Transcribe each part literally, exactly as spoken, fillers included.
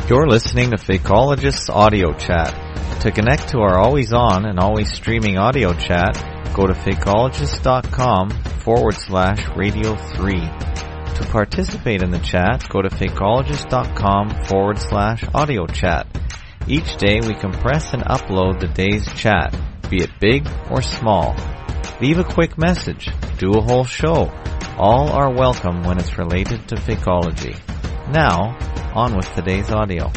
You're listening to Fakeologist's Audio Chat. To connect to our always on and always streaming audio chat, go to fakeologist.com forward slash radio three. To participate in the chat, go to fakeologist.com forward slash audio chat. Each day we compress and upload the day's chat, be it big or small. Leave a quick message, do a whole show. All are welcome when it's related to Fakeology. Now, on with today's audio.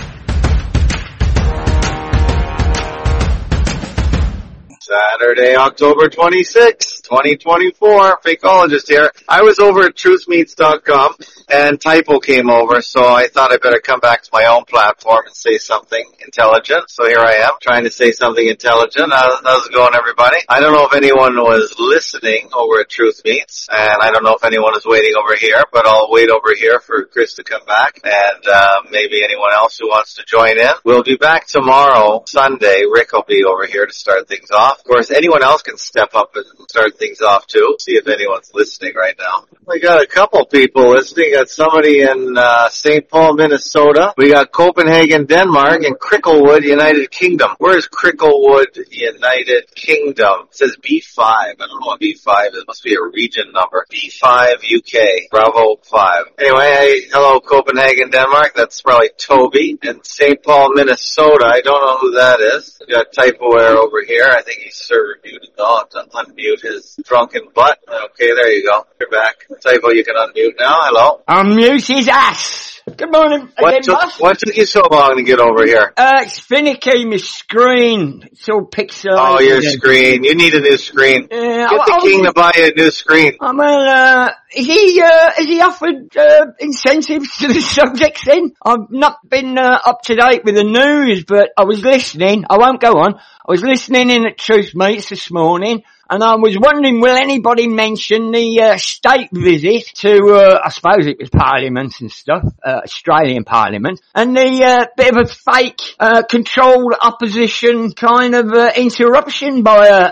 Saturday, October twenty-sixth, twenty twenty-four, Fakeologist here. I was over at truth meets dot com and Typo came over, so I thought I better come back to my own platform and say something intelligent. So here I am, trying to say something intelligent. How's, how's it going, everybody? I don't know if anyone was listening over at Truth Meets, and I don't know if anyone is waiting over here, but I'll wait over here for Chris to come back, and uh, maybe anyone else who wants to join in. We'll be back tomorrow, Sunday. Rick will be over here to start things off. Of course, anyone else can step up and start things off too. See if anyone's listening right now. We got a couple people listening. We got somebody in uh, Saint Paul, Minnesota. We got Copenhagen, Denmark, and Cricklewood, United Kingdom. Where's Cricklewood, United Kingdom? It says B five. I don't know what B five is. It must be a region number. B five U K. Bravo five. Anyway, hey, hello Copenhagen, Denmark. That's probably Toby. And Saint Paul, Minnesota. I don't know who that is. We got Typoware over here. I think he's server muted. Oh, to unmute his drunken butt. Okay, there you go. You're back. Typo, you can unmute now. Hello. Unmute his ass. Good morning what again, took, boss. What took you so long to get over here? Uh, it's finicky, my screen. It's all pixelated. Oh, your screen. You need a new screen. Uh, Get I, the I king was, to buy you a new screen. I mean, uh, is he, uh, has he offered, uh, incentives to the subjects then? I've not been, uh, up to date with the news, but I was listening. I won't go on. I was listening in at Truth Meets this morning, and I was wondering, will anybody mention the uh, state visit to, uh, I suppose it was Parliament and stuff, uh, Australian Parliament, and the uh, bit of a fake, uh, controlled opposition kind of uh, interruption by a,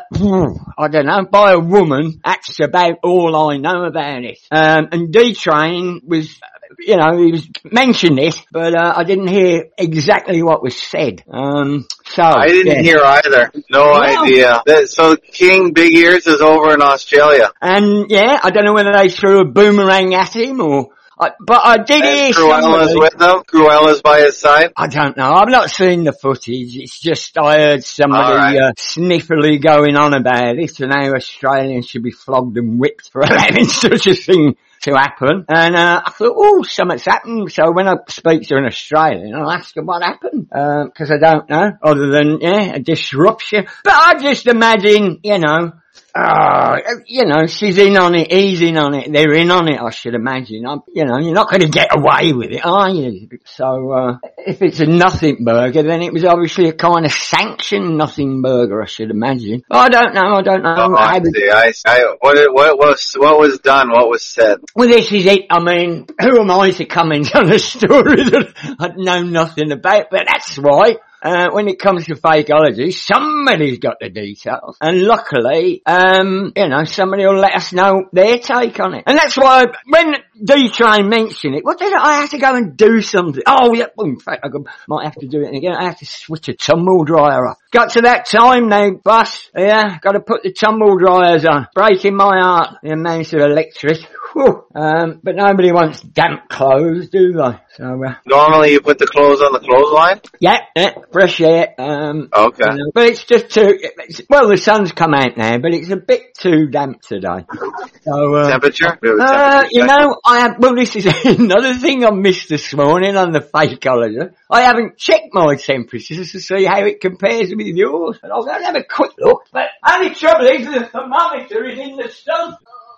I don't know, by a woman. That's about all I know about it. Um, and D-Train was, you know, he was mentioned it, but uh, I didn't hear exactly what was said. Um, so I didn't yeah. hear either. No Well, idea. That, so King Big Ears is over in Australia. And yeah, I don't know whether they threw a boomerang at him or, I, but I did hear And Cruella's somebody. with him. Cruella's by his side. I don't know. I've not seen the footage. It's just I heard somebody Right. uh, sniffily going on about it, and how Australians should be flogged and whipped for allowing such a thing to happen. And uh, I thought, oh, something's happened. So when I speak to an Australian, I'll ask them what happened, because uh, I don't know, other than, yeah, a disruption. But I just imagine, you know, Uh, you know, she's in on it, he's in on it, they're in on it, I should imagine. I'm, you know, you're not going to get away with it, are you? So, uh, if it's a nothing burger, then it was obviously a kind of sanctioned nothing burger, I should imagine. I don't know, I don't know. Oh, I I see. I, I, what, what was what was done? What was said? Well, this is it. I mean, who am I to comment on a story that I know nothing about? But that's why. Uh, when it comes to Fakeology, somebody's got the details. And luckily, um, you know, somebody will let us know their take on it. And that's why when D-Train mentioned it, what did I, I have to go and do something? Oh, yeah, well, in fact, I might have to do it again. I have to switch a tumble dryer off. Got to that time now, boss. Yeah, got to put the tumble dryers on. Breaking my heart, the amount of electric. Whew. Um, but nobody wants damp clothes, do they? So, uh, Normally, you put the clothes on the clothesline. yeah, yeah, fresh air. Um, Okay. you know, but it's just too. It's, well, the sun's come out now, but it's a bit too damp today. So, uh, Temperature? We have a uh, temperature you check. know, I have. Well, this is another thing I missed this morning on the Fakeology. I haven't checked my temperatures to see how it compares with yours, but I'll go and have a quick look. But only trouble is the thermometer is in the sun.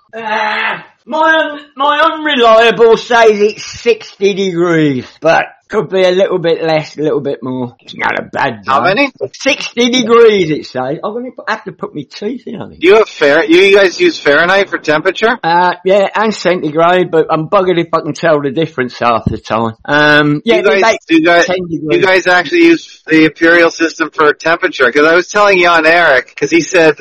Ah, my un- my unreliable says it's sixty degrees, but could be a little bit less, a little bit more. It's not a bad day. How many? sixty degrees it says. I'm going to have to put my teeth in on it. Do you have Fair? You guys use Fahrenheit for temperature? Uh, yeah, and centigrade, but I'm buggered if I can tell the difference half the time. Um, yeah, you guys, about do you guys, ten degrees. you guys actually use the imperial system for temperature? Because I was telling Jan Eric, because he said that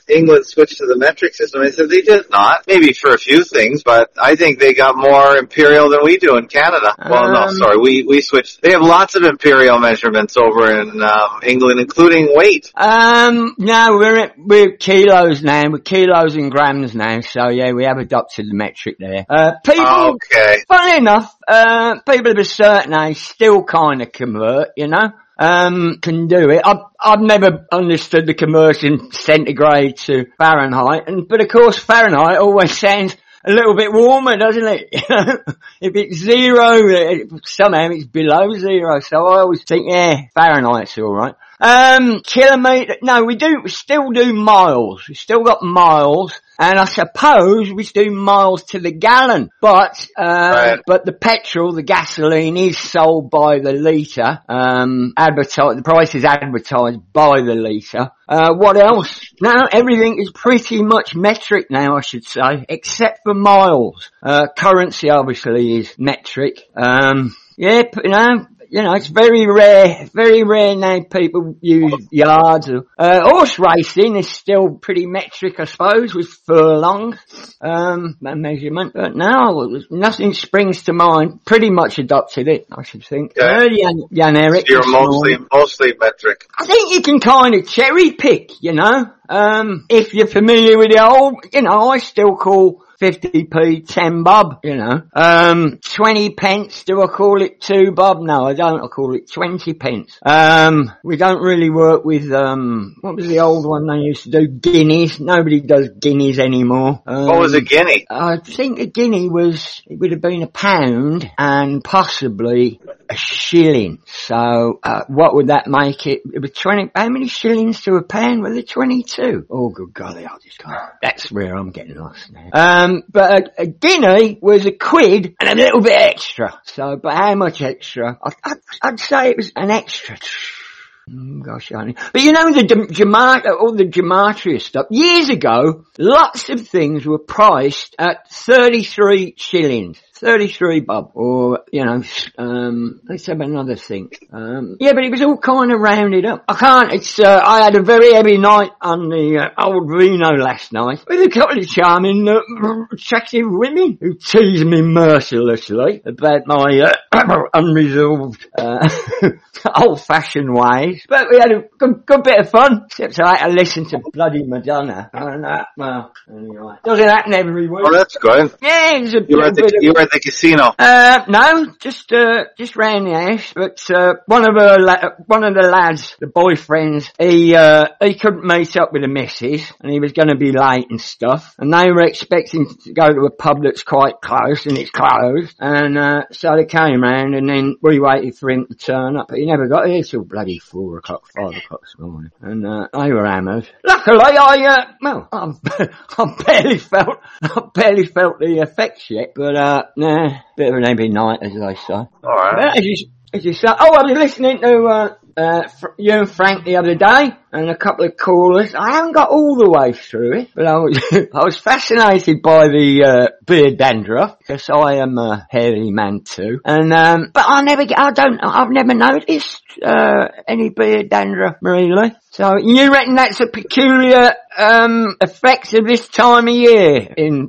England switched to the metric system. I said they did not. Maybe for a few things, but I think they got more imperial than we do in Canada. Um, well, no, sorry, we, we switched. They have lots of imperial measurements over in um, England, including weight. Um, no, we're at, we're kilos now. We're kilos and grams now. So yeah, we have adopted the metric there. Uh, people, okay. Funny enough, uh, people of a certain age still kind of convert, you know. Um, can do it. I've, I've never understood the conversion centigrade to Fahrenheit, and, but of course Fahrenheit always sounds a little bit warmer, doesn't it? You know, if it's zero, it, somehow it's below zero, so I always think, yeah, Fahrenheit's alright. Um, kilometre, no, we do, we still do miles. We still got miles, and I suppose we do miles to the gallon, but, uh, right. but the petrol, the gasoline is sold by the litre, um, advertised, the price is advertised by the litre. Uh, what else? Now, everything is pretty much metric now, I should say, except for miles. Uh, currency obviously is metric. Um, yeah, you know, You know, it's very rare, very rare now people use yards. Or, uh, horse racing is still pretty metric, I suppose, with furlongs, um, measurement, but now nothing springs to mind. Pretty much adopted it, I should think. Yeah. Uh, Jan, Jan Eric. So you're mostly, mostly metric. I think you can kind of cherry pick, you know, um, if you're familiar with the old, you know, I still call fifty p ten bob, you know. Um, twenty pence, do I call it two bob? No, I don't, I call it twenty pence. Um, we don't really work with, um, what was the old one they used to do? Guineas. Nobody does guineas anymore. Um, what was a guinea? I think a guinea was, it would have been a pound and possibly a shilling. So, uh, what would that make it? It was twenty, how many shillings to a pound? Were there twenty-two? Oh, good golly, I just can't. That's where I'm getting lost now. Um, Um, but a, a guinea was a quid and a little bit extra. So, but how much extra? I, I'd, I'd say it was an extra. Mm, gosh, I mean. But you know the gematria, all the gematria stuff. Years ago, lots of things were priced at thirty-three shillings. thirty-three bob, or, you know, um, let's have another thing. Um, yeah, but it was all kind of rounded up. I can't, it's, uh, I had a very heavy night on the, uh, old Vino last night with a couple of charming, uh, attractive women who teased me mercilessly about my, uh, unresolved, uh, old-fashioned ways. But we had a good, good bit of fun, except I had to listen to bloody Madonna. And that, well, anyway. Doesn't happen every week. Oh, that's good. Yeah, it's a you were at the, bit of, you were at the casino. Uh, no, just, uh, just round the house, but, uh, one of her, la- one of the lads, the boyfriends, he, uh, he couldn't meet up with the missus, and he was gonna be late and stuff, and they were expecting to go to a pub that's quite close, and it's closed, and, uh, so they came round, and then we waited for him to turn up, but he never got here till bloody four o'clock, five o'clock this morning, and, uh, they were hammered. Luckily, I, uh, well, I, I barely felt, I barely felt the effects yet, but, uh, nah, bit of an heavy night, as I say. Alright. As you, as you say, oh, I was listening to, uh, uh, you and Frank the other day, and a couple of callers. I haven't got all the way through it, but I was, I was fascinated by the, uh, beard dandruff, because I am a hairy man too. And, um, but I never get, I don't, I've never noticed, uh, any beard dandruff, really. So, you reckon that's a peculiar, um, effect of this time of year in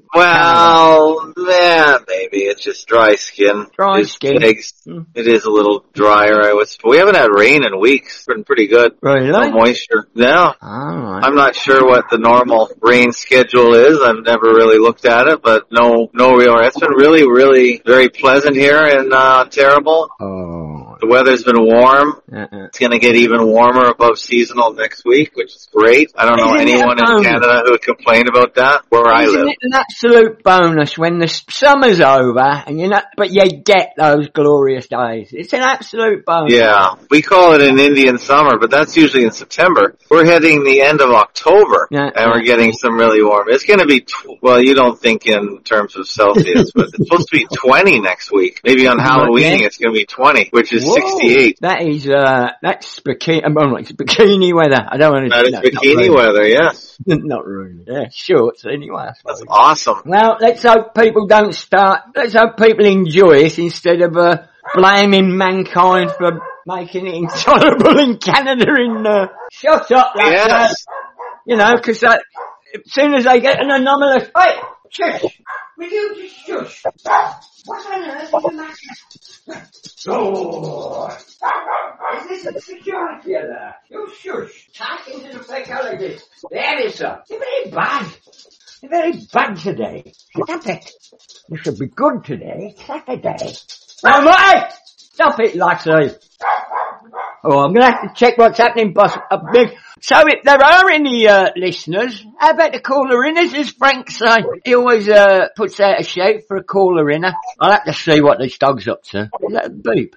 Well, yeah, maybe. It's just dry skin. Dry it's skin. Eggs. Mm. It is a little drier, I would suppose. We haven't had rain in weeks. It's been pretty good. Really? No moisture. Yeah. Alright. I'm not sure what the normal rain schedule is. I've never really looked at it, but no, no real. It's been really, really very pleasant here in, uh, Terrible. Oh. The weather's been warm. Uh-uh. It's gonna get even warmer above seasonal next week, which is great. I don't know Isn't anyone it in Canada who would complain about that where I Isn't live. it an absolute bonus when the summer's over and you know, but you get those glorious days? It's an absolute bonus. Yeah, we call it an Indian summer, but that's usually in September. We're heading the end of October, Yeah, and we're yeah. getting some really warm. It's going to be, tw- well, you don't think in terms of Celsius, but it's supposed to be twenty next week. Maybe on Halloween yeah. it's going to be twenty, which is Whoa. sixty-eight. That is, uh, that's bikini, well, it's bikini weather. I don't want to That is no, bikini not really. weather, yes. Not really. Yeah, shorts anyway, I That's suppose. awesome. Well, let's hope people don't start, let's hope people enjoy it instead of, uh, blaming mankind for making it intolerable in Canada in, uh, shut up, that, Yes. You know, cause that, as soon as they get an anomalous... Hey, shush! Will you just shush? What on earth is the matter? Oh, is this a security alert? You shush. Talking to the psychologist. There is, sir. You're very bad. You're very bad today. Stop it. You should be good today. Saturday. Oh, mate! Stop it, Lassie. Oh, I'm gonna have to check what's happening, boss. Uh, so if there are any, uh, listeners, how about the caller-inners, as Frank say? He always, uh, puts out a shout for a caller-inner. I'll have to see what this dog's up to. Is that a beep?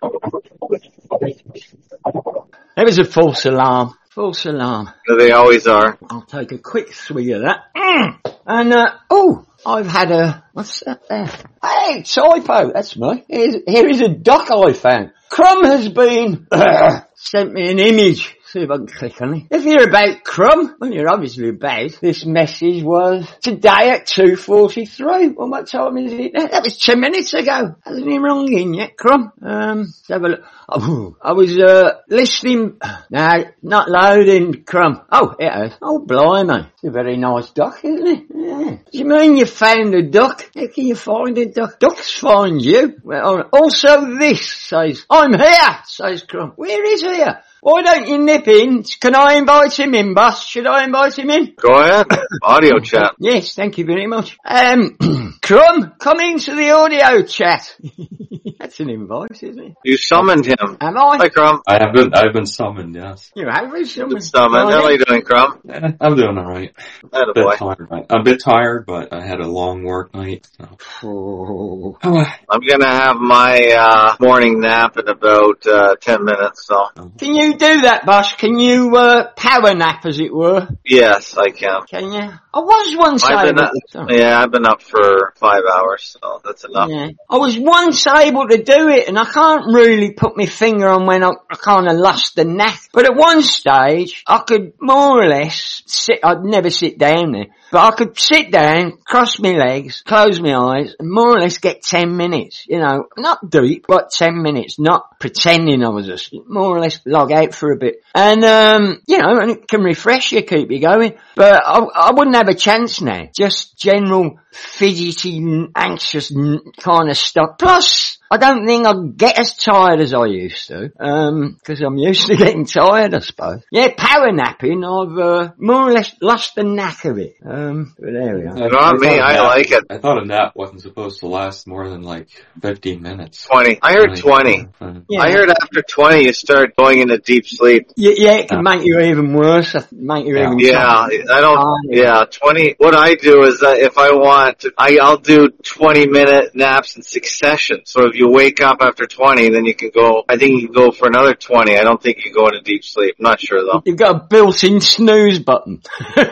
There was a false alarm. False alarm. They always are. I'll take a quick swig of that. Mm. And, uh, oh, I've had a, what's that there? Hey, typo, that's me. Here's, here is a duck I found. Crumb has been, uh, sent me an image. See if I can click on it. If you're about Crumb, well, you're obviously about. This message was today at two forty-three. Well, what time is it now? That was two minutes ago. Hasn't even rung in yet, Crumb. Um, let's have a look. Oh, I was, uh, listening. No, not loading, Crumb. Oh, it is. Oh, blimey. It's a very nice duck, isn't it? Yeah. Do you mean you found a duck? How can you find a duck? Ducks find you. Well, also this says, I'm here, says Crumb. Where is here? Why don't you nip in? Can I invite him in, boss? Should I invite him in? Go ahead. Audio chat. Yes, thank you very much. Um, Crumb, come into the audio chat. That's an invite, isn't it? You summoned him. Am I? Hi, Crumb. I have been, I've been summoned, yes. You have been summoned. Good summon. How are you doing, Crumb? Yeah, I'm doing alright. A bit Attaboy. tired, right? I'm a bit tired, but I had a long work night, so. Oh. I'm gonna have my, uh, morning nap in about, uh, ten minutes, so. Can you do that, boss? Can you, uh, power nap, as it were? Yes, I can. Can you? I was once I've been able up, to... yeah, I've been up for five hours, so that's enough. Yeah. I was once able to do it, and I can't really put my finger on when I, I kind of lost the knack. But at one stage, I could more or less sit, I'd never sit down there, but I could sit down, cross my legs, close my eyes, and more or less get ten minutes, you know, not deep, but ten minutes, not pretending I was asleep, more or less log out for a bit. And, um, you know, and it can refresh you, keep you going. But I, I wouldn't have a chance now. Just general fidgety, anxious kind of stuff. Plus, I don't think I'd get as tired as I used to, um, cause I'm used to getting tired, I suppose. Yeah, power napping, I've, uh, more or less lost the knack of it. Um, but there we are. Not me, I nap, like it. I thought a nap wasn't supposed to last more than like fifteen minutes. twenty. I heard twenty. Yeah. I heard after twenty you start going into deep sleep. Yeah, yeah, it can make you even worse, make you even Yeah, I don't, yeah, twenty, what I do is that if I want to, I, I'll do twenty minute naps in succession. So if you wake up after twenty, then you can go, I think you can go for another twenty. I don't think you go into deep sleep. I'm not sure though. You've got a built-in snooze button.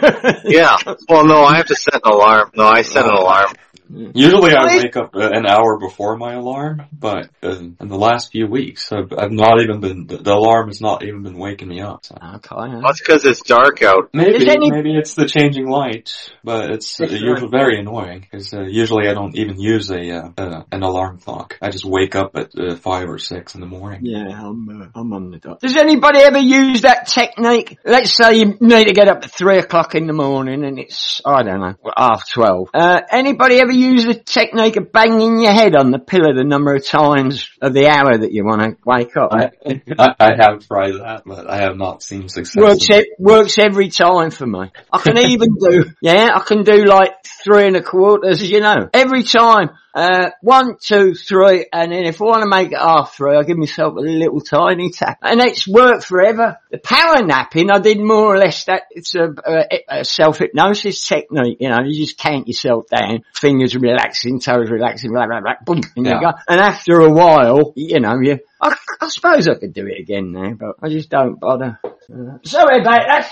Yeah. Well, no, I have to set an alarm. No, I set an alarm. Usually I wake up an hour before my alarm, but in, in the last few weeks, I've, I've not even been, the alarm has not even been waking me up. So. Okay. Well, it's because it's dark out. Maybe, any... maybe it's the changing light, but it's uh, usually very annoying, because uh, usually I don't even use a, uh, uh, an alarm clock. I just wake up at uh, five or six in the morning. Yeah, I'm, uh, I'm on the dot. Does anybody ever use that technique? Let's say you need to get up at three o'clock in the morning and it's, I don't know, half twelve. Uh, anybody ever use the technique of banging your head on the pillow the number of times of the hour that you want to wake up? I, I, I have tried that, but I have not seen success. Works, it works every time for me. I can even do, yeah, I can do like three and a quarters, you know, every time. Uh, one, two, three, and then if I want to make it half three, I give myself a little tiny tap. And it's worked forever. The power napping, I did more or less that, it's a, a, a self-hypnosis technique, you know, you just count yourself down, fingers relaxing, toes relaxing, blah, blah, blah, boom, and yeah. you go. And after a while, you know, you, I, I suppose I could do it again now, but I just don't bother. Uh, sorry about that.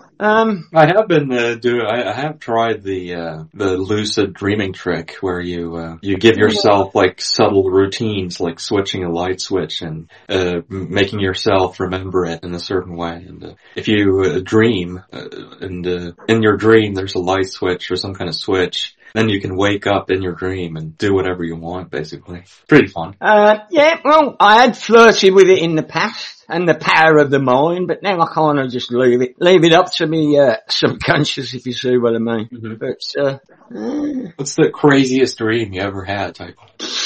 Um, I have been uh, doing. I, I have tried the uh, the lucid dreaming trick, where you uh, you give yourself like subtle routines, like switching a light switch and uh, making yourself remember it in a certain way. And uh, if you uh, dream, uh, and uh, in your dream there's a light switch or some kind of switch, then you can wake up in your dream and do whatever you want, basically. Pretty fun. Uh, yeah, well, I had flirted with it in the past and the power of the mind, but now I kind of just leave it, leave it up to me, uh, subconscious, if you see what I mean. Mm-hmm. But, uh, uh, what's the craziest dream you ever had, type?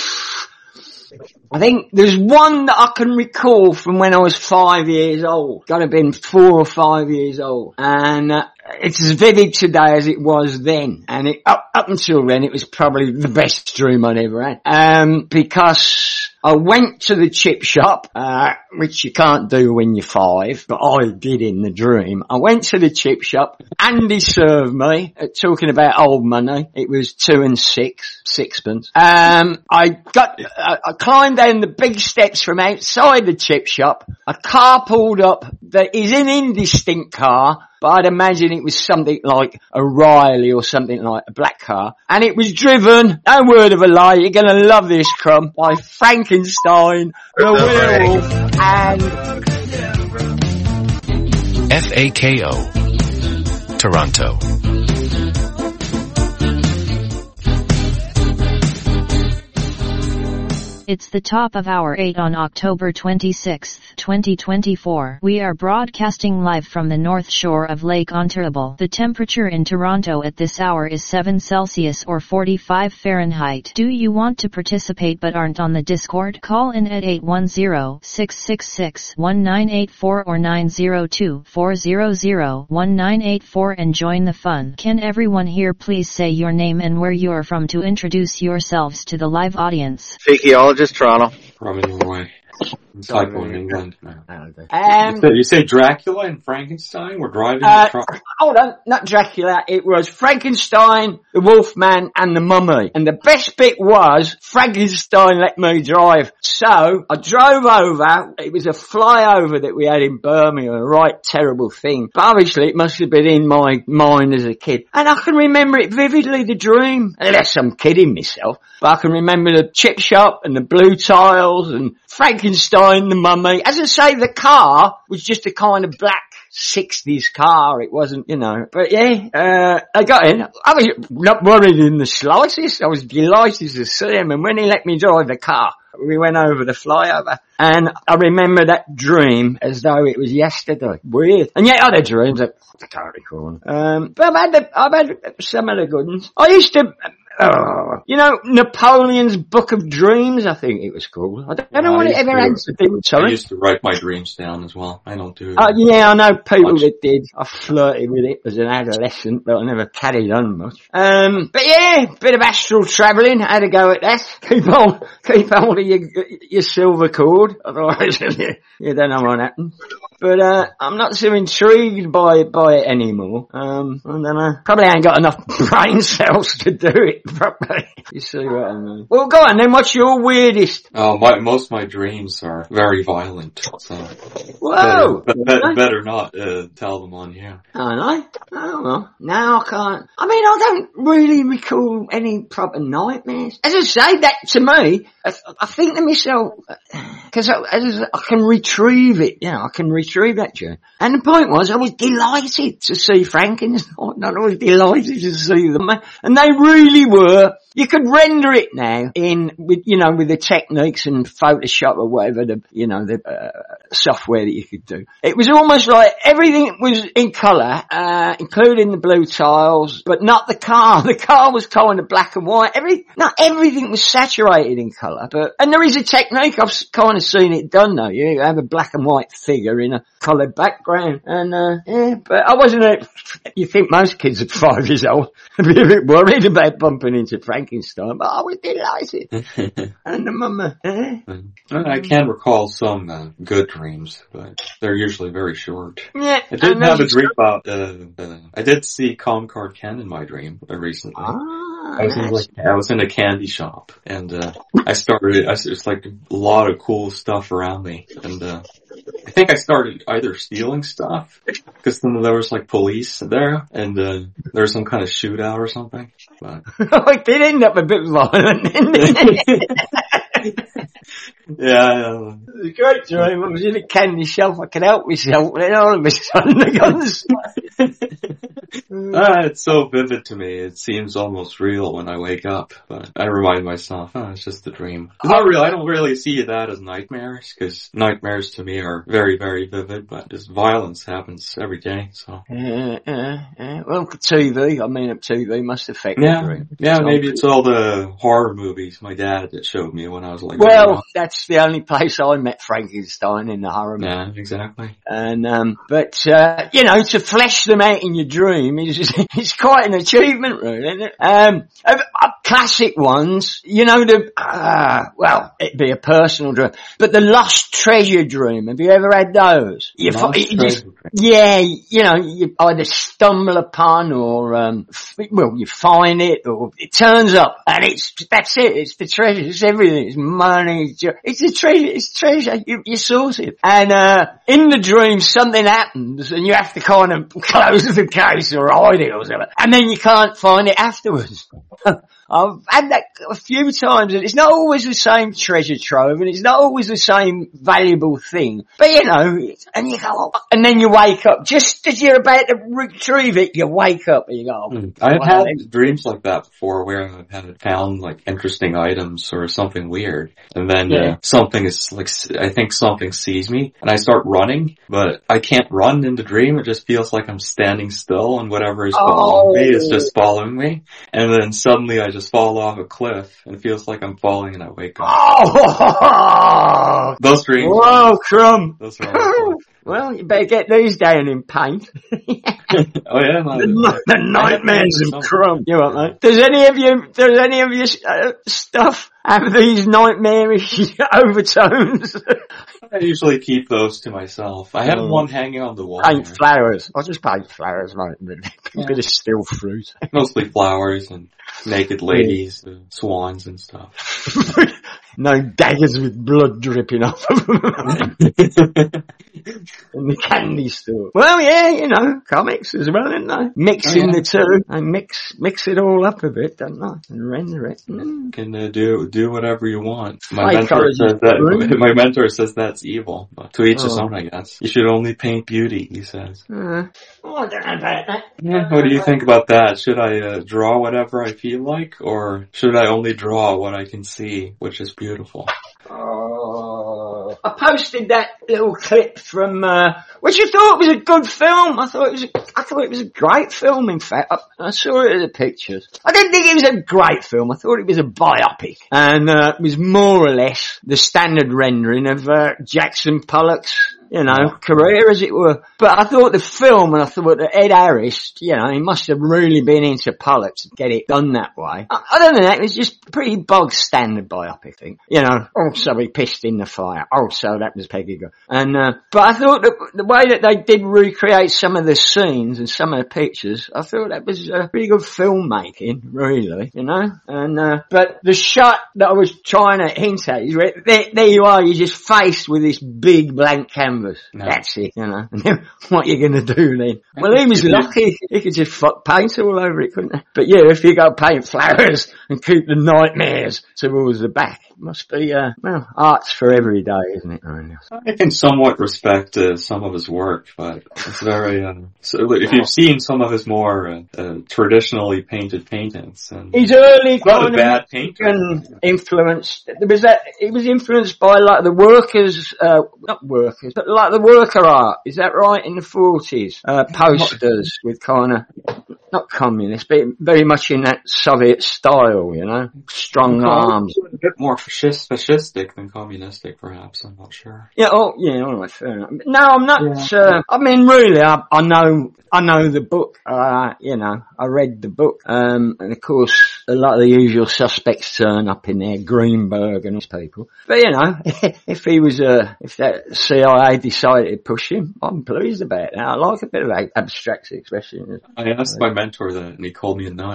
I think there's one that I can recall from when I was five years old. Gotta have been four or five years old. And, uh, it's as vivid today as it was then. And it, up, up until then, it was probably the best dream I'd ever had. Um, because I went to the chip shop, uh, which you can't do when you're five, but I did in the dream. I went to the chip shop. Andy served me, uh, talking about old money. It was two and six, sixpence. Um, I got, uh, I climbed down the big steps from outside the chip shop. A car pulled up that is an indistinct car, but I'd imagine it was something like a Riley or something like a black car. And it was driven, no word of a lie, you're gonna love this, Crumb, by Frankenstein, the werewolf, and F A K O, Toronto. It's the top of hour eight on October twenty-sixth, twenty twenty-four. We are broadcasting live from the north shore of Lake Ontario. The temperature in Toronto at this hour is seven Celsius or forty-five Fahrenheit. Do you want to participate but aren't on the Discord? Call in at eight one zero, six six six, one nine eight four or nine zero two, four zero zero, one nine eight four and join the fun. Can everyone here please say your name and where you are from to introduce yourselves to the live audience? Fakeologist Toronto. From Illinois. Typo in England. No. Um, you say Dracula and Frankenstein were driving uh, the truck? Hold on, not Dracula. It was Frankenstein, the Wolfman, and the Mummy. And the best bit was Frankenstein let me drive. So I drove over. It was a flyover that we had in Birmingham, a right terrible thing. But obviously it must have been in my mind as a kid. And I can remember it vividly, the dream. Unless I'm kidding myself. But I can remember the chip shop and the blue tiles and Frankenstein, the Mummy. As I say, the car was just a kind of black sixties car. It wasn't, you know. But yeah, uh, I got in. I was not worried in the slightest. I was delighted to see him. And when he let me drive the car, we went over the flyover. And I remember that dream as though it was yesterday. Weird. And yet other dreams that I can't recall. Um, but I've had, the, I've had some of the good ones. I used to... Oh, you know, Napoleon's Book of Dreams, I think it was called. I don't, I don't know what it ever answered. Sorry? I used to write my dreams down as well. I don't do it. Uh, yeah, I know people much. that did. I flirted with it as an adolescent, but I never carried on much. Um, but yeah, bit of astral travelling. Had a go at that. Keep on, keep hold of your, your silver cord. Otherwise, you don't know what happens. But, uh, I'm not so intrigued by, by it anymore. Um, I don't know. Probably ain't got enough brain cells to do it properly. You see what I mean? Well, go on then. What's your weirdest? Oh, my, most of my dreams are very violent, so. Whoa! Better, better, better not, uh, tell them on here. Oh, no? Oh, well. Now I can't. I mean, I don't really recall any proper nightmares. As I say, that to me, I, I think to myself, because I, I can retrieve it, you know, I can retrieve that dream. And the point was, I was delighted to see Frankenstein. I was delighted to see them. And they really were. You could render it now in, with, you know, with the techniques and Photoshop or whatever, the, you know, the uh, software that you could do. It was almost like everything was in colour, uh, including the blue tiles, but not the car. The car was kind of black and white. Every, not everything was saturated in colour, but, and there is a technique, I've kind of seen it done though. You have a black and white figure in a coloured background. And, uh, yeah, but I wasn't a, you think most kids at five years old would be a bit worried about bumping into Frankenstein, but I was delighted. And the mama, eh? I can recall some uh, good dreams, but they're usually very short. Yeah. I did have a dream about, uh, uh, I did see Concord Ken in my dream uh, recently. Ah, I was in like, I was in a candy shop, and uh, I started, I, it's like a lot of cool stuff around me, and uh, I think I started either stealing stuff, because then there was like police there, and uh, there was some kind of shootout or something. But it did end up a bit violent, didn't it? yeah, yeah. It was a great dream. I was in a candy shop. I could help myself, and then all of a sudden the guns. Ah, it's so vivid to me. It seems almost real when I wake up, but I remind myself, oh, it's just a dream. It's not real. I don't really see that as nightmares, because nightmares to me are very, very vivid, but just violence happens every day, so. Yeah, yeah, yeah. Well, T V, I mean, T V must affect Yeah, the dream. yeah, So- maybe it's all the horror movies my dad that showed me when I was like, Well, that's the only place I met Frankenstein, in the horror movie. yeah, exactly. And, um, but, uh, you know, to flesh them out in your dream is, it's quite an achievement, really, isn't it? Um, uh, uh, classic ones, you know, the, uh, well, it'd be a personal dream, but the lost treasure dream, have you ever had those? You, Lost fi- you just, treasure. yeah, you know, you either stumble upon or, um, f- well, you find it or it turns up and it's, that's it, it's the treasure, it's everything, it's money, it's, your- it's the treasure, it's treasure, you, you source it. And, uh, in the dream something happens and you have to kind of close the case or hide it or something, and then you can't find it afterwards. I've had that a few times, and it's not always the same treasure trove, and it's not always the same valuable thing. But you know, and you go, oh, and then you wake up just as you're about to retrieve it. You wake up and you go, oh, I've wow, had dreams like that before where I've had found like interesting items or something weird, and then Yeah. uh, something is like, I think something sees me and I start running, but I can't run in the dream. It just feels like I'm standing still and whatever is following Oh. me is just following me, and then suddenly I just fall off a cliff and it feels like I'm falling and I wake up. oh, Those dreams. whoa, crumb. Those are all fun. Well, you better get these down in paint. Oh yeah, my, The, the nightmares Some- of crumb. You want mate? Does any of you, does any of your uh, stuff have these nightmarish overtones? I usually keep those to myself. I have Oh. one hanging on the wall. Paint here. flowers. I just paint flowers, mate. A Yeah. bit of still fruit. Mostly flowers and naked ladies, uh, swans and stuff. No daggers with blood dripping off of them. In the candy store. Well, yeah, you know, comics as well, isn't they? Mixing Oh, yeah. the two. I mix, mix it all up a bit, don't I? And render it. Mm. Can uh, do do whatever you want. My mentor Psychology. says that. My mentor says that's evil. But to each his Oh. own, I guess. You should only paint beauty, he says. Uh, oh, I don't know about that. Yeah. What do you think about that? Should I uh, draw whatever I feel like, or should I only draw what I can see, which is beautiful? Oh, I posted that little clip from, uh, which I thought was a good film. I thought it was, a, I thought it was a great film. In fact, I, I saw it in the pictures. I didn't think it was a great film. I thought it was a biopic, and uh, it was more or less the standard rendering of uh, Jackson Pollock's, you know, career, as it were. But I thought the film, and I thought that Ed Harris, you know, he must have really been into Pollock to get it done that way. I, I don't know, it was just pretty bog standard biopic thing. You know, also he pissed in the fire. Also that was Peggy Go. And, uh, but I thought that the way that they did recreate some of the scenes and some of the pictures, I thought that was uh, pretty good filmmaking, really, you know. And, uh, but the shot that I was trying to hint at is where, there, there you are, you're just faced with this big blank canvas. No. That's it, you know. And then what are you going to do then? Well, he was lucky. He could just fuck paint all over it, couldn't he? But yeah, if you go paint flowers and keep the nightmares towards the back, it must be, uh, well, art's for every day, isn't it? Really? I can somewhat respect uh, some of his work, but it's very. Uh, so if you've seen some of his more uh, uh, traditionally painted paintings, and His early he's not kind a of bad painter. Mexican influence, there was that, it was influenced by like the workers, uh, not workers, but like the worker art, is that right, in the forties? Uh, posters with kind of, not communist, but very much in that Soviet style, you know? Strong arms. A bit more fascist, fascistic than communistic, perhaps. I'm not sure. Yeah, oh, yeah, all right, fair enough. No, I'm not, uh, I mean, really, I, I know, I know the book, uh, you know, I read the book, um, and of course, a lot of the usual suspects turn up in there, Greenberg and his people. But, you know, if he was, uh, if that C I A decided to push him, I'm pleased about that. I like a bit of abstract expression. I asked my mentor that, and he called me a nut.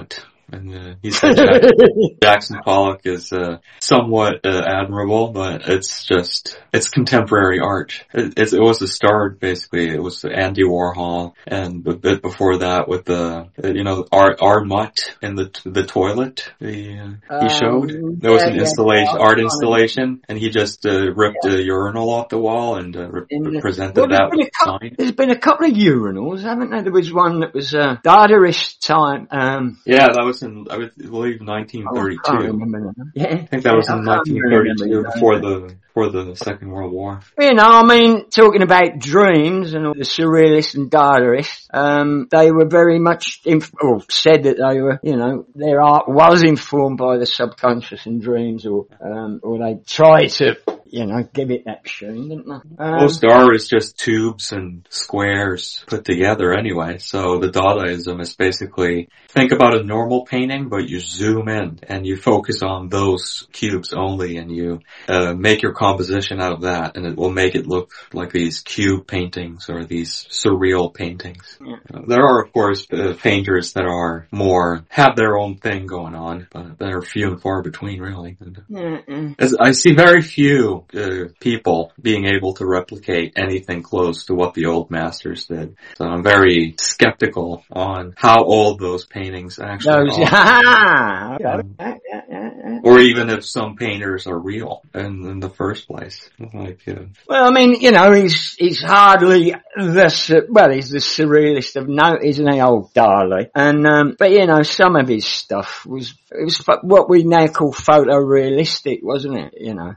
And uh, he said Jack, Jackson Pollock is uh, somewhat uh, admirable, but it's just, it's contemporary art. It, it, it was a start, basically. It was Andy Warhol, and a bit before that with the, uh, you know, Art, Art Mutt in the the toilet he, uh, he showed. Um, There was yeah, an yeah, installation, yeah, art I- installation, and he just uh, ripped a urinal off the wall and uh, re- In the- presented Well, there's that been, with a a couple, sign. there's been a couple of urinals, haven't there? There was one that was uh, Dadaist time. Um, Yeah, that was in, I would believe, nineteen oh, I can't thirty-two. remember that. Yeah, I think that was yeah, in I can't nineteen remember thirty-two, that. before the before the Second World War. You know, I mean, talking about dreams and all the surrealists and Dadaists, um, they were very much, inf- or said that they were, you know, their art was informed by the subconscious in dreams, or, um, or they tried to, you know, give it that sheen, didn't they? Um, Most art is just tubes and squares put together anyway. So the Dadaism is basically, think about a normal painting, but you zoom in and you focus on those cubes only, and you uh, make your composition out of that, and it will make it look like these cube paintings or these surreal paintings. Yeah. Uh, there are, of course, uh, painters that are more, have their own thing going on, but they're few and far between, really. And, yeah, yeah. as I see very few uh, people being able to replicate anything close to what the old masters did. So I'm very skeptical on how old those paintings actually Those, are. yeah, yeah, yeah, yeah. Or even if some painters are real in, in the first place. Like, uh, Well, I mean, you know, he's he's hardly the su- well, he's the surrealist of note, isn't he, old Dali? And um, but you know, some of his stuff was it was ph- what we now call photorealistic, wasn't it? You know.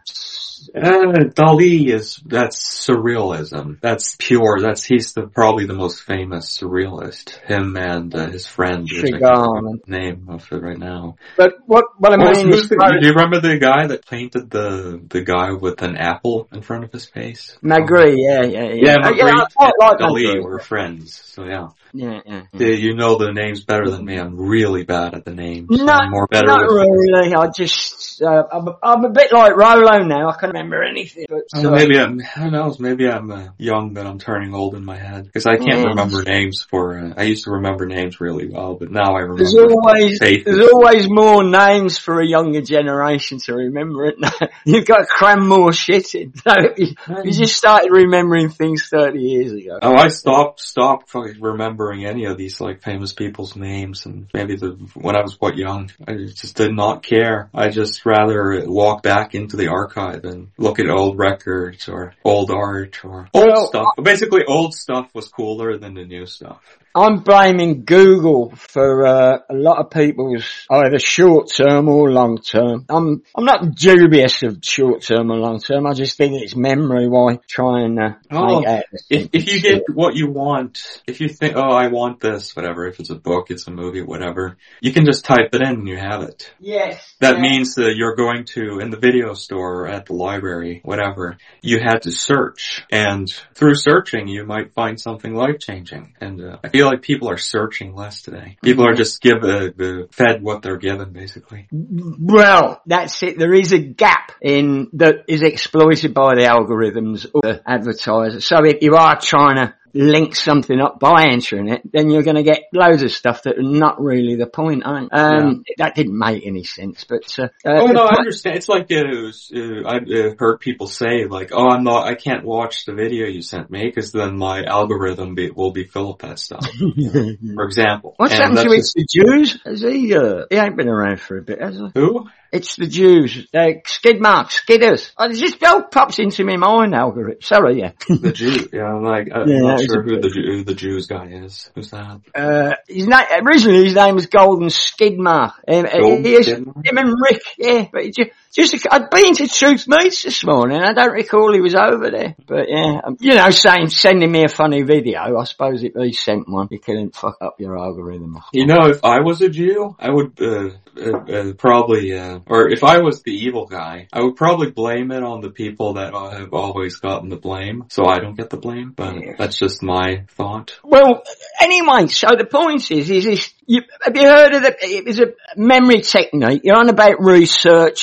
Uh, Dali is, that's surrealism. That's pure, that's, he's the, probably the most famous surrealist. Him and uh, his friend, which I can't remember the name of it right now. But what, what I What was- mean who's is, the- do you remember the guy that painted the, the guy with an apple in front of his face? Magritte, yeah, yeah, yeah. Yeah, Uh, Magritte yeah, I quite like and Dali Magritte. were friends, so yeah. Yeah, yeah. yeah. The- you know the names better than me. I'm really bad at the names. Not, I'm more better not with really. I just, uh, I'm, a, I'm a bit like Rolo now. I can't remember anything. But Oh, uh, maybe I'm, who knows, maybe I'm uh, young, but I'm turning old in my head. Because I can't Yeah. remember names for, uh, I used to remember names really well, but now I remember there's always faces. there's always more names for a younger generation to remember it. You've got to cram more shit in. So you, you just started remembering things thirty years ago. Oh, I stopped, stopped fucking remembering any of these, like, famous people's names, and maybe the, when I was quite young, I just did not care. I just rather walk back into the archive and look at old records or old art or old Well, stuff. Basically, old stuff was cooler than the new stuff. I'm blaming Google for uh, a lot of people's either short term or long term. I'm I'm not dubious of short term or long term. I just think it's memory. Why try and uh, Oh, make out If, if you get what you want, if you think, oh, I want this, whatever, if it's a book, it's a movie, whatever, you can just type it in and you have it. yes, That yeah. means that you're going to, in the video store or at the library, whatever, you had to search. And through searching, you might find something life-changing. And uh, I feel like people are searching less today. People are just give, uh, uh, fed what they're given, basically. Well, that's it. There is a gap in that is exploited by the algorithms or the advertisers. So if you are trying to link something up by entering it, then you're going to get loads of stuff that are not really the point, aren't um That didn't make any sense, but uh, uh, Oh no, I understand. It's like uh, it was, uh, I've uh, heard people say like, "Oh, I'm not, I can't watch the video you sent me because then my algorithm be, will be full of that stuff." You know, for example, What's And happened to that's it's the Jews? Has he? Uh, he ain't been around for a bit, has he? just- Who? It's the Jews. They're skid marks, skidders. Oh, it just all pops into my mind, algorithm. Sorry, yeah. The Jew. Yeah, I'm like, I'm Yeah, not that was sure a who bit- the Jew, who the Jews guy is. Who's that? Uh, his name, originally his name was Golden Skidmark. Um, Golden he is, Skidmark? him and Rick, yeah, but he just, just, I'd been to Truth Meets this morning. I don't recall he was over there, but yeah, um, you know, saying, sending me a funny video. I suppose if he sent one, you couldn't fuck up your algorithm. You know, if I was a Jew, I would uh, uh, uh, probably, uh, or if I was the evil guy, I would probably blame it on the people that uh, have always gotten the blame, so I don't get the blame. But Yeah. that's just my thought. Well, anyway, so the point is, is this, you, have you heard of the, it was a memory technique. You're on about researching,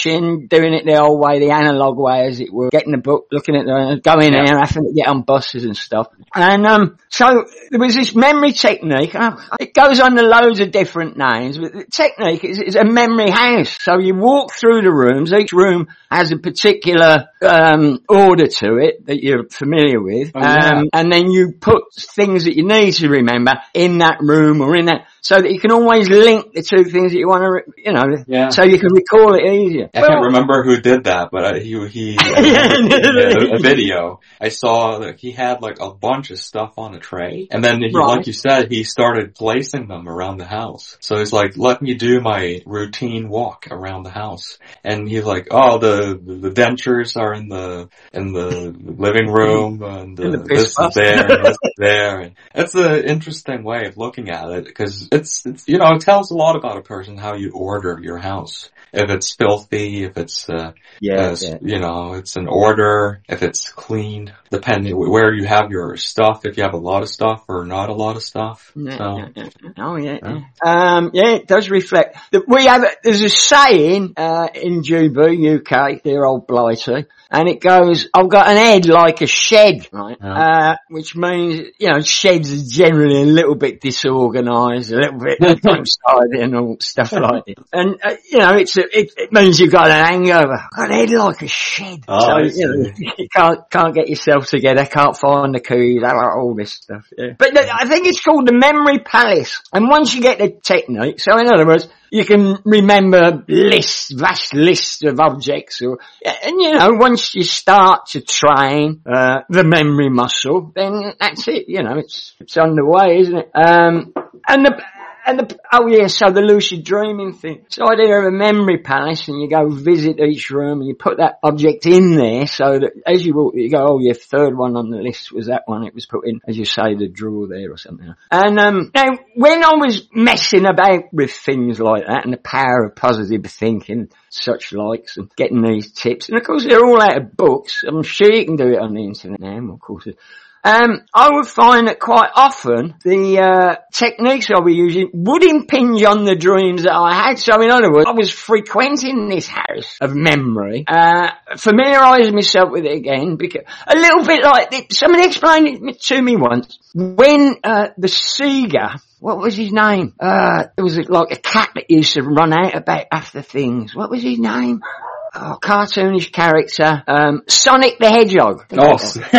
doing it the old way, the analog way, as it were, getting the book, looking at the, going Yeah. there, having to get on buses and stuff. And, um, so there was this memory technique. Uh, it goes under loads of different names, but the technique is, is a memory house. So you walk through the rooms. Each room has a particular, um, order to it that you're familiar with. Oh, yeah. Um, and then you put things that you need to remember in that room or in that, so that you can always link the two things that you want to, re- you know, Yeah. so you can recall it easier. I Well, can't remember who did that, but uh, he he I remember seeing a, a video. I saw that he had like a bunch of stuff on a tray, and then he, Right. like you said, he started placing them around the house. So he's like, "Let me do my routine walk around the house," and he's like, "Oh, the the dentures are in the in the living room, and In the the, piss this is bath. there, and this is there." And it's an interesting way of looking at it because it's it's you know it tells a lot about a person how you order your house. If it's filthy, if it's, uh, Yeah, uh, yeah. you know, it's an order, if it's clean, depending where you have your stuff, if you have a lot of stuff or not a lot of stuff. Yeah, So, yeah, yeah. Oh yeah, Yeah. yeah. Um, yeah, it does reflect. The, we have, a, there's a saying, uh, in G B, U K, dear old Blighty, and it goes, I've got an head like a shed, right? Yeah. Uh, which means, you know, sheds are generally a little bit disorganised, a little bit outside and all stuff like that. And, uh, you know, it's a, it, it means you've got an hangover. I've got an head like a shed. Oh, so, I you know, see. you can't, can't get yourself together, can't find the keys, all this stuff, yeah. But the, I think it's called the memory palace. And once you get the technique, so in other words, you can remember lists, vast lists of objects, or, and you know, once you start to train, uh, the memory muscle, then that's it, you know, it's, it's underway, isn't it? Um, and the, and the, oh yeah, so the lucid dreaming thing. So I did a memory palace and you go visit each room and you put that object in there so that as you walk, you go, oh, your third one on the list was that one. It was put in, as you say, the drawer there or something. And, um, now when I was messing about with things like that and the power of positive thinking, such likes, and getting these tips, and of course they're all out of books. I'm sure you can do it on the internet now, of course. Um, I would find that quite often the uh, techniques I was using would impinge on the dreams that I had. So in other words, I was frequenting this house of memory, uh, familiarising myself with it again, because a little bit like the, somebody explained it to me once. When uh, the Sega, what was his name? Uh, it was like a cat that used to run out about after things. What was his name? Oh, cartoonish character, um, Sonic the Hedgehog. oh,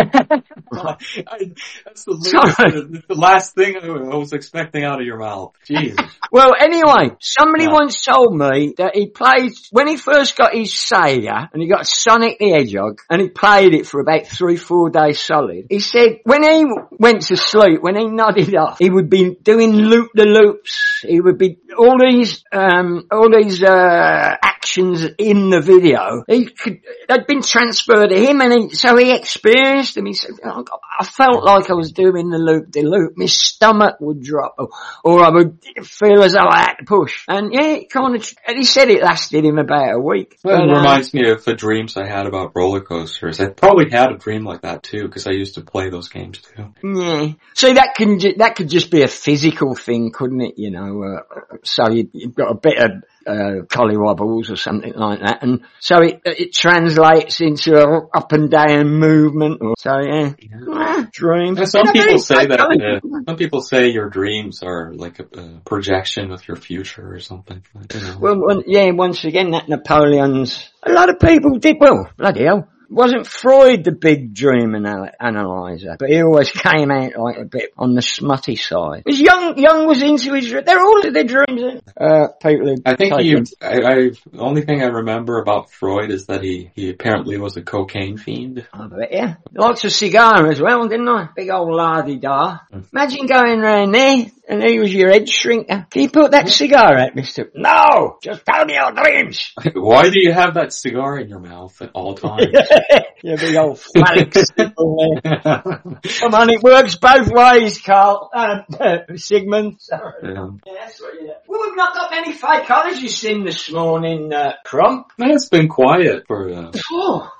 I, that's the, Sorry. the last thing I was expecting out of your mouth. Jesus. Well, anyway, somebody Yeah. once told me that he played, when he first got his Sega, and he got Sonic the Hedgehog, and he played it for about three, four days solid, he said when he went to sleep, when he nodded off, he would be doing loop-the-loops. He would be, all these, um, all these, uh, actions in the video, he could, they'd been transferred to him, and he, so he experienced them. He said, oh, God, I felt like I was doing the loop-de-loop. My stomach would drop, or, or I would feel as though I had to push. And yeah, it kind of, and he said it lasted him about a week. Well, it But, uh, reminds me of the dreams I had about roller coasters. I probably had a dream like that too, because I used to play those games too. Yeah. So that can ju- that could just be a physical thing, couldn't it? You know, uh, so you, you've got a bit of uh, collywobbles or something like that, and so it it translates into a up and down movement. Or, so yeah, yeah. Dream. And some Yeah, people very say that. psychological. Uh, some people say your dreams are like a, a projection of your future or something. I don't know. Well, one, yeah, once again, that Napoleon's, a lot of people did, well, bloody hell. Wasn't Freud the big dream anal- analyzer, but he always came out like a bit on the smutty side. Was Young, Young was into his, they're all of their dreams, uh, people who I think take he, them. I, I, the only thing I remember about Freud is that he, he apparently was a cocaine fiend. I bet, yeah. Likes a cigar as well, didn't I? Big old lardy-da. Imagine going round there, and he was your head shrinker. Can you put that cigar out, mister? No! Just tell me your dreams! Why do you have that cigar in your mouth at all times? You big old phallic symbol there. Come on, it works both ways, Carl. Uh, uh, Sigmund. Sorry. Yeah. Yeah, that's what you do. Well, we've not got many psychologists in this morning, uh, Crump. Man, it's been quiet for, uh, Oh,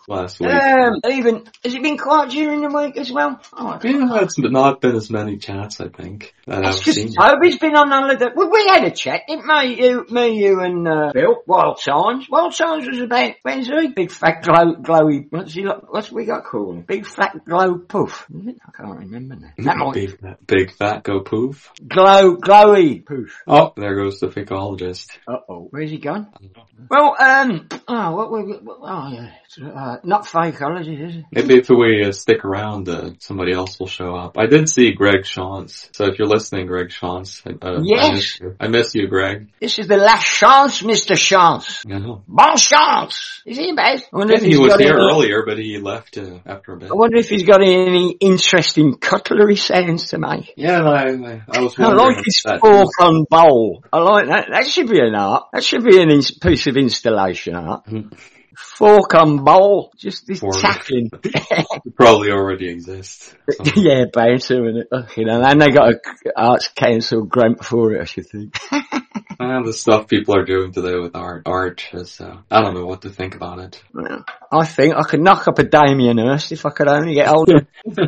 last week. Um, even, has it been quiet during the week as well? Oh, Yeah, it's not been as many chats, I think, that I've It's seen. just Toby's been on holiday. Well, we had a chat, didn't we? You, me, you and, uh, Bill. Wild Times. Wild Times was about, when's he? Big fat glow, glowy, what's he like, what's we got called him? Big fat glow poof. Is it? I can't remember now. That might Big, big fat go poof. Glow, glowy poof. Oh, there goes the fakeologist. Uh-oh. Where's he gone? Well, um, oh, what we, what, oh yeah. Uh, not fakeology, is it? Maybe if we uh, stick around, uh, somebody else will show up. I did see Greg Shantz. So if you're listening, Greg Shantz, uh, Yes. I miss you. I miss you, Greg. This is the last chance, Mister Chance. I know. Bon chance! Is he about? I wonder Yeah, if he he's was got here any- earlier, but he left uh, after a bit. I wonder if he's got any interesting cutlery sounds to make. Yeah, I, I, I was I wondering. like his if that- fork on bowl. I like that. That should be an art. That should be an ins- piece of installation art. Mhm. Fork on bowl. Just this Fork. tackling. It probably already exists. So- Yeah, better, isn't it? Ugh, you know, and they got a arts council grant for it, I should think. And the stuff people are doing today with art, art is, uh, I don't know what to think about it. Well, I think I could knock up a Damien Hirst if I could only get older.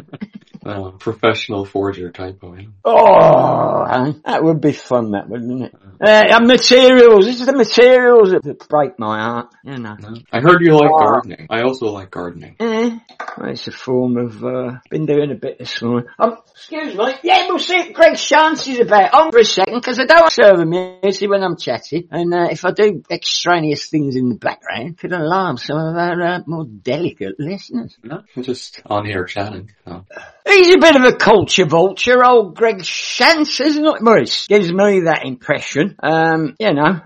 Uh, professional forger typoing. Oh, eh? That would be fun, that wouldn't it? Uh, and materials. This is the materials that break my heart, you know. No. I heard you like Oh. gardening. I also like gardening. Eh, well, it's a form of, uh, been doing a bit this morning. Um, excuse me. Yeah, we'll see what Greg Chance is about. On for a second, because I don't serve him music when I'm chatting. And, uh, if I do extraneous things in the background, it could alarm some of our, uh, more delicate listeners. No, I'm just on here chatting. So. He's a bit of a culture vulture, old Greg Chance, isn't it, Maurice? Gives me that impression. Um, you know,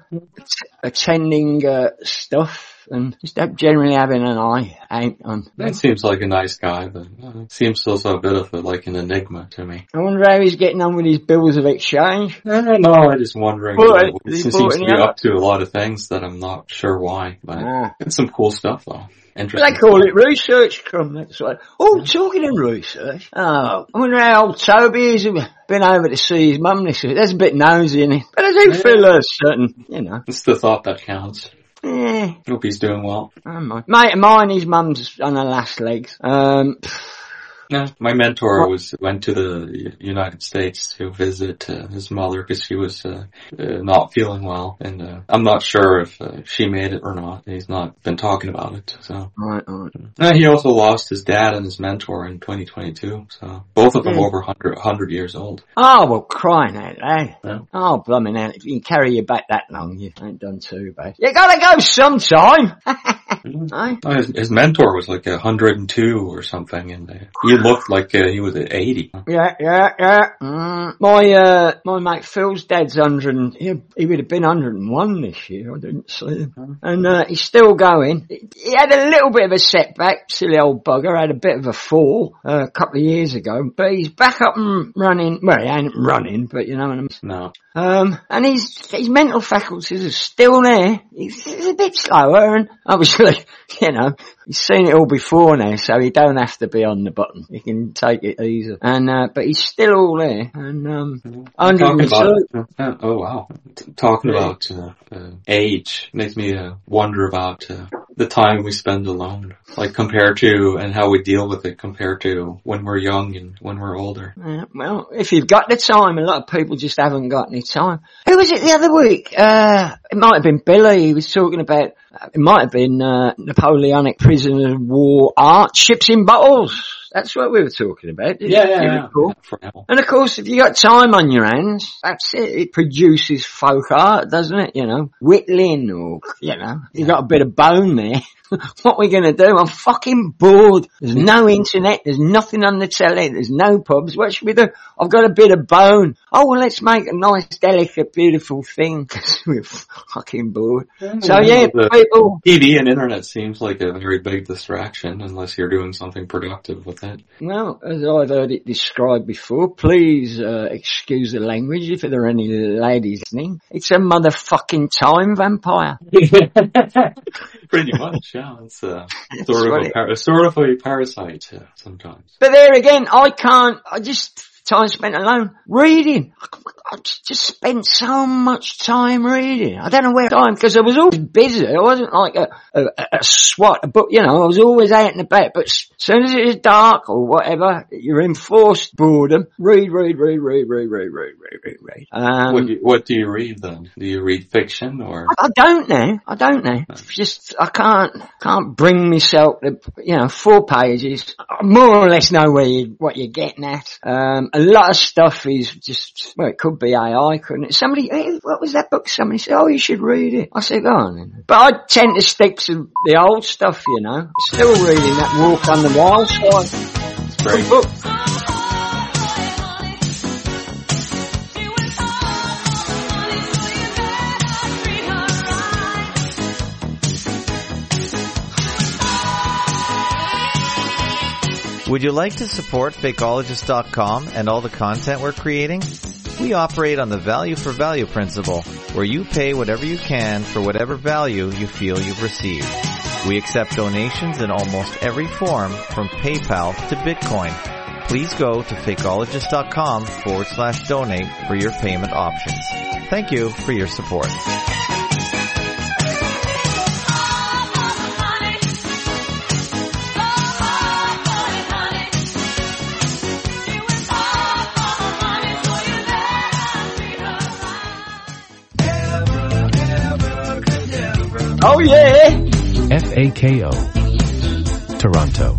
attending, uh, stuff and just generally having an eye out on. That seems like a nice guy, but uh, seems also a bit of a, like an enigma to me. I wonder how he's getting on with his bills of exchange. I don't know, I'm just wondering. Well, uh, he he bought seems to any be other- up to a lot of things that I'm not sure why, but Ah. it's some cool stuff though. They Interesting. call it research, Crumb, that's right. Oh, talking of research. Oh, I wonder how old Toby is. Been over to see his mum this week. There's a bit nosy in it. But I do Yeah. feel a certain, you know. It's the thought that counts. Yeah, Hope he's doing well. I don't mind. Mate of mine, his mum's on her last legs. Um, Yeah, my mentor was went to the United States to visit uh, his mother because she was uh, uh, not feeling well, and uh, I'm not sure if uh, she made it or not. He's not been talking about it. So right, right. uh, he also lost his dad and his mentor in twenty twenty-two. So both of them Mm. over one hundred, one hundred years old. Oh, well, crying out loud. Yeah. Oh, blimey now, if you can carry your back that long, you ain't done too bad. You gotta go sometime. Eh? Uh, His, his mentor was like one hundred two or something, and uh, he looked like uh, he was at eighty. Yeah, yeah, yeah. Mm. My, uh, my mate Phil's dad's one hundred and, he, he would have been one hundred and one this year. I didn't see him. And, uh, he's still going. He, he had a little bit of a setback, silly old bugger, had a bit of a fall, uh, a couple of years ago, but he's back up and running. Well, he ain't running, but you know what I mean. No. Um, and his, his mental faculties are still there. He's, he's a bit slower and obviously, you know, he's seen it all before now, so he don't have to be on the button. He can take it easy. And, uh, but he's still all there. And, um, one Talking hundred about, uh, oh wow. T- talking Yeah. about, uh, uh, age makes me, uh, wonder about, uh, the time we spend alone. Like compared to, and how we deal with it compared to when we're young and when we're older. Yeah, well, if you've got the time, a lot of people just haven't got any time. Who was it the other week? Uh, it might have been Billy. He was talking about, uh, it might have been, uh, Napoleonic prisoners of war art, ships in bottles. That's what we were talking about. Didn't you recall? For now. And of course, if you got time on your hands, that's it. It produces folk art, doesn't it? You know, whittling or, you know, you got a bit of bone there. What are we going to do? I'm fucking bored. There's no internet. There's nothing on the telly. There's no pubs. What should we do? I've got a bit of bone. Oh, well, let's make a nice, delicate, beautiful thing because we're fucking bored. So yeah, The people. T V and internet seems like a very big distraction unless you're doing something productive with it. Well, as I've heard it described before, please uh, excuse the language if there are any ladies listening. It's a motherfucking time vampire. Pretty much, yeah. It's uh, That's sort of what a, it- par- sort of a parasite uh, sometimes. But there again, I can't, I just time spent alone reading. I just spent so much time reading. I don't know where time, because I was always busy. I wasn't like a, a, a swat, but you know, I was always out and about. But as soon as it is dark or whatever, you're enforced boredom. Read, read, read, read, read, read, read, read, read, read. Um, what, do you, what do you read then? Do you read fiction or? I, I don't know. I don't know. Just, I can't, can't bring myself to, you know, four pages. I more or less know where you, what you're getting at. Um, a lot of stuff is just, well, it could be A I, couldn't it? Somebody, hey, what was that book? Somebody said, oh, you should read it. I said, go on then. But I tend to stick to the old stuff, you know. Still reading that Walk on the Wild Side. It's great book. Would you like to support Fakeologist dot com and all the content we're creating? We operate on the value for value principle, where you pay whatever you can for whatever value you feel you've received. We accept donations in almost every form, from PayPal to Bitcoin. Please go to Fakeologist dot com forward slash donate for your payment options. Thank you for your support. Oh yeah! F A K O Toronto.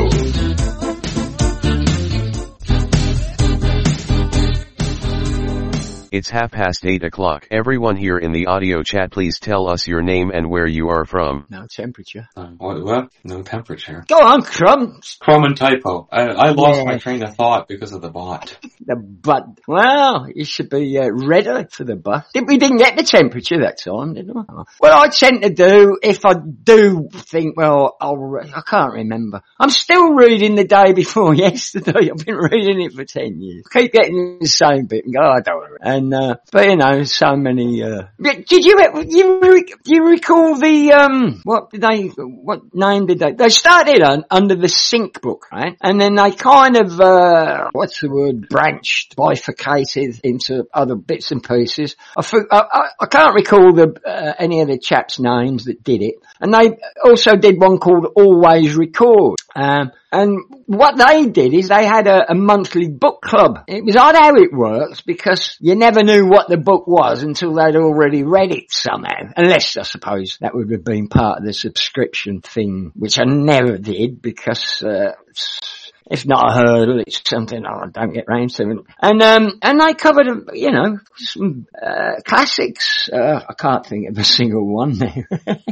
It's half past eight o'clock. Everyone here in the audio chat, please tell us your name and where you are from. No temperature. Uh, what, what? No temperature. Go on, Crumbs. Chrome and typo. I, I lost Yeah. my train of thought because of the bot. The butt. Well, you should be uh, ready for the bus. We didn't get the temperature that time, did we? Well, I tend to do, if I do think, well, I'll re- I can't remember. I'm still reading The Day Before Yesterday. I've been reading it for ten years. Keep getting the same bit and go, oh, I don't know. And, uh, but you know, so many, uh, did you, you, do you recall the, um, what did they, what name did they, they started on, under the Sync book, right? And then they kind of, uh, what's the word, branched, bifurcated into other bits and pieces. I, for, I, I, I can't recall the, uh, any of the chaps' names that did it. And they also did one called Always Record. Um, and what they did is they had a, a monthly book club. It was odd how it works, because you never knew what the book was until they'd already read it somehow. Unless, I suppose, that would have been part of the subscription thing, which I never did, because, uh, it's not a hurdle, it's something I don't get round to. And, um, and they covered, you know, some, uh, classics. Uh, I can't think of a single one now.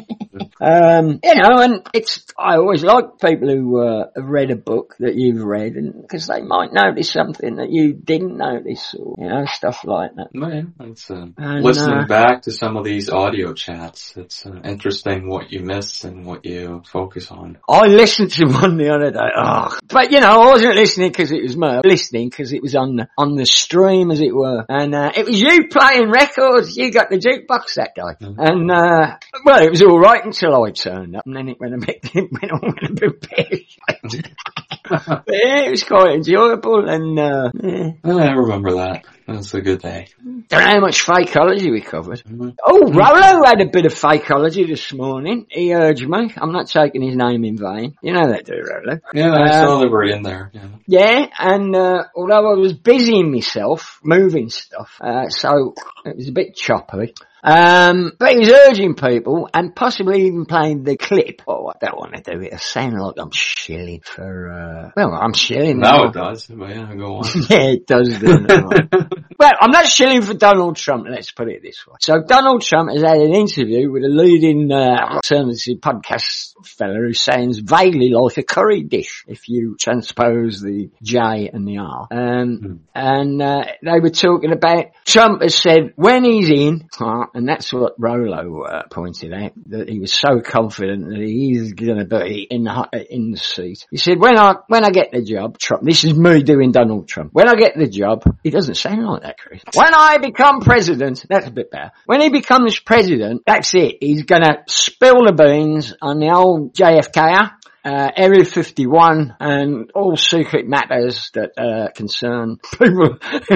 um, you know, and it's, I always like people who, uh, have read a book that you've read, and, cause they might notice something that you didn't notice, or, you know, stuff like that. Man, it's, uh, And, listening uh, back to some of these audio chats, it's uh, interesting what you miss and what you focus on. I listened to one the other day. Oh. But, you know, I wasn't listening because it was me. Listening because it was on the, on the stream, as it were. And, uh, it was you playing records. You got the jukebox that day. Mm-hmm. And, uh, well, it was alright until I turned up, and then it went a bit, it went on a bit pear-shaped. But yeah, it was quite enjoyable, and, uh, yeah. I remember that. That was a good day. Don't know how much fakeology we covered. Mm-hmm. Oh, Rollo had a bit of fakeology this morning. He urged me. I'm not taking his name in vain. You know that, do you, Rollo? Yeah, I uh, saw they were in there. Yeah, yeah and uh, although I was busying myself, moving stuff, uh, so it was a bit choppy. Um, but he was urging people, and possibly even playing the clip. Oh, I don't want to do it. I sound like I'm shilling for, uh, well, I'm shilling. Now it does, but yeah, go on. Yeah, it does, doesn't it? Well, I'm not shilling for Donald Trump, let's put it this way. So Donald Trump has had an interview with a leading, uh, alternative podcast fella who sounds vaguely like a curry dish, if you transpose the J and the R. Um, mm. and, uh, they were talking about, Trump has said when he's in, uh, and that's what Rollo uh, pointed out, that he was so confident that he's going to be in the, in the seat. He said, when I, when I get the job, Trump, this is me doing Donald Trump, when I get the job, he doesn't sound like that, Chris. When I become president, that's a bit better. When he becomes president, that's it. He's going to spill the beans on the old J F K R. uh, Area fifty-one, and all secret matters that uh, concern people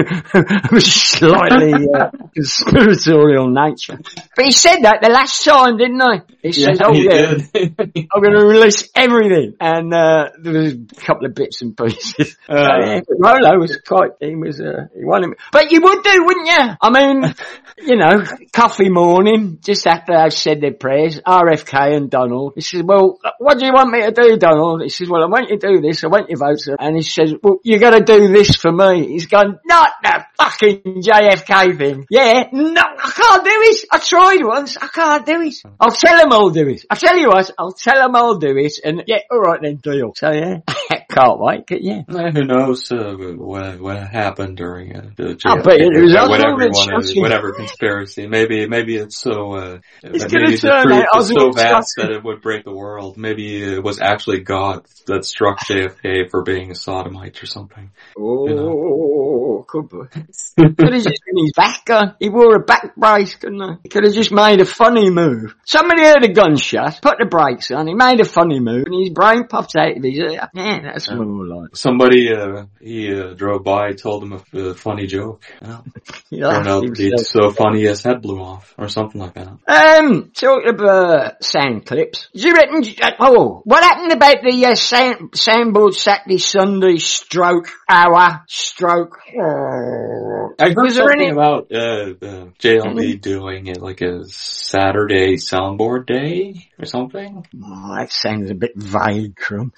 of slightly uh, conspiratorial nature. But he said that the last time, didn't he? He Yeah, said, "Oh he yeah, did. I'm going to release everything." And uh, there was a couple of bits and pieces. Uh, yeah, but Rolo was quite. He was. Uh, he wanted me. But you would do, wouldn't you? I mean, you know, coffee morning, just after they've said their prayers, R F K and Donald. He says, "Well, what do you want me to do, Donald?" He says, "Well, I want you to do this. I want you to vote." Sir. And he says, "Well, you got to do this for me." He's gone, "Not the fucking J F K thing." Yeah, no, I can't do it. I tried once. I can't do it. I'll tell them I'll do it. I'll tell you what, I'll tell them I'll do it. And yeah, all right then, deal. So yeah, can't wait. Yeah. Uh, who knows uh, what what happened during uh, the J I F K, bet it was uh, Oswald whatever and one, uh, Shotty. whatever conspiracy. Maybe maybe it's so uh, It's maybe gonna the turn truth out is so Oswald vast Shotty. that it would break the world. Maybe it was actually God that struck J F K for being a sodomite or something. Oh, You know. could be. Could have just been his back gun. He wore a back brace, couldn't he? He could have just made a funny move. Somebody heard a gunshot, put the brakes on, he made a funny move, and his brain popped out of his ear. Yeah, that's Yeah. more like. Somebody uh, he uh, drove by, told him a, a funny joke. Yeah. He Turned laughed out himself. it's so funny his head blew off, or something like that. Um, talking about sound clips. Do you reckon, oh, what happened about the uh, sound, soundboard Saturday, Sunday, stroke, hour, stroke? Oh. I heard Was there something any- about uh, uh, J L B doing it like a Saturday soundboard day or something. Oh, that sounds a bit vague, Crumb.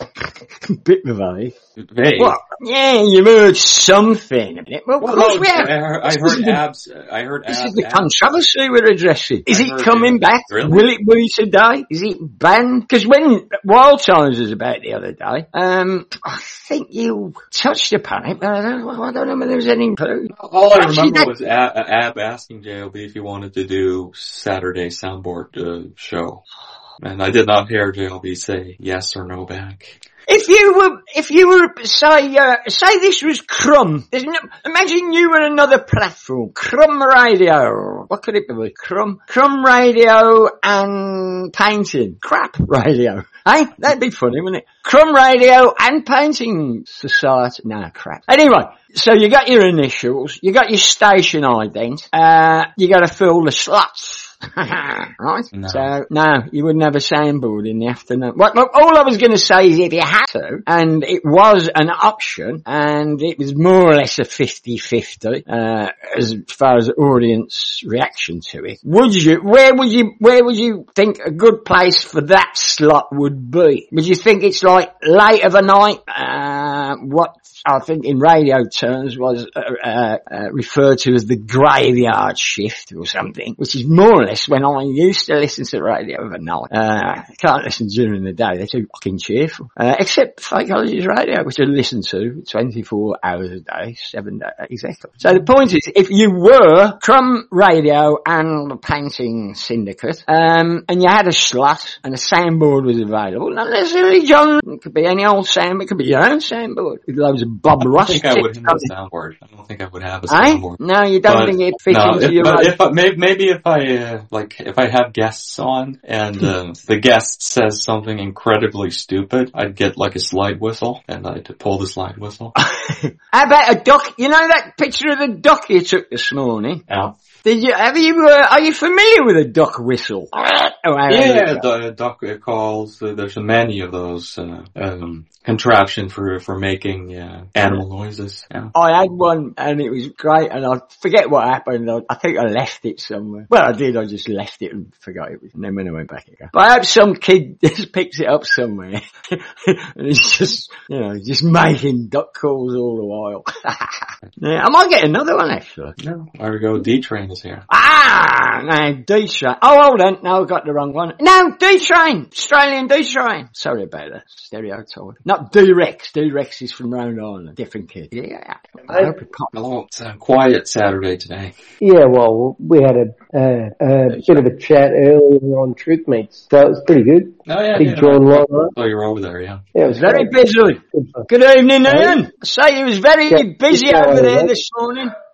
bit vague. Vague. What? Yeah, you've heard something. Well, of Well, course no, we have. I heard, I This heard is the- abs. I heard This abs. is the abs. controversy we're addressing. Is I it heard coming it. back? Really? Will it be today? Is it banned? Because when Wild Times was about the other day, um, I think you touched upon it, but I don't, I don't know whether there was any clue. All I Actually, remember that- was Ab, Ab asking J L B if he wanted to do Saturday soundboard uh, show, and I did not hear J L B say yes or no back. If you were, if you were, say, uh, say this was Crumb. There's no, imagine you were another platform. Crumb Radio. What could it be? Crumb, Crumb Radio and painting. Crap Radio. Hey, that'd be funny, wouldn't it? Crumb Radio and Painting Society. No, crap. Anyway, so you got your initials, you got your station ident, uh, you got to fill the slots. right? No. So, no, you wouldn't have a soundboard in the afternoon. Well, look, all I was going to say is if you had to, and it was an option, and it was more or less a fifty-fifty, uh, as far as the audience reaction to it, would you, where would you, where would you think a good place for that slot would be? Would you think it's like late of a night, uh, what I think in radio terms was uh, uh, uh, referred to as the graveyard shift or something, which is more or less when I used to listen to radio overnight. Uh, I can't listen during the day, they're too fucking cheerful. Uh, except Fakeology's radio, which I listen to twenty-four hours a day, seven days, exactly. So the point is, if you were Crumb Radio and the Painting Syndicate, um, and you had a slot and a soundboard was available, not necessarily John, it could be any old sound, it could be your own soundboard, with loads of Bob I don't Ross think I would tips have on a it. soundboard. I don't think I would have a Eh? soundboard. No, you don't But- think it fits No, into if, your but radio? if I, maybe, maybe if I uh, like if I have guests on and uh, the guest says something incredibly stupid, I'd get like a slide whistle and I'd pull the slide whistle. How about a duck? You know that picture of the duck you took this morning? Yeah, Did you, have you, uh, are you familiar with a duck whistle? Oh, how yeah. is The duck calls. Uh, there's many of those uh, um, contraption for for making uh, animal noises. Yeah. I had one and it was great and I forget what happened. I, I think I left it somewhere. Well, I did. I just left it and forgot it. And then when I went back again. But I hope some kid just picks it up somewhere. and it's just, you know, just making duck calls all the while. yeah, I might get another one actually. No, there we go. D Train is here. Ah, no, D-Train. Oh, hold on. No, I got the wrong one. No, D-Train. Australian D-Train. Sorry about that. Stereotype. Not D-Rex. D-Rex is from Rhode Island. Different kid. Yeah. I hope it popped. Hello, it's a quiet Saturday today. Yeah, well, we had a, uh, a bit of a chat earlier on Truth Meets, so it was pretty good. Oh yeah, Big yeah. John Lawler. Oh, you're over there, yeah. Yeah, it was Very great. busy. Good fun. Good evening, Ian. I say you was very Yeah, busy yeah, over there yeah. this morning.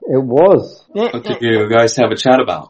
It was. Yeah, What did you guys have a chat about?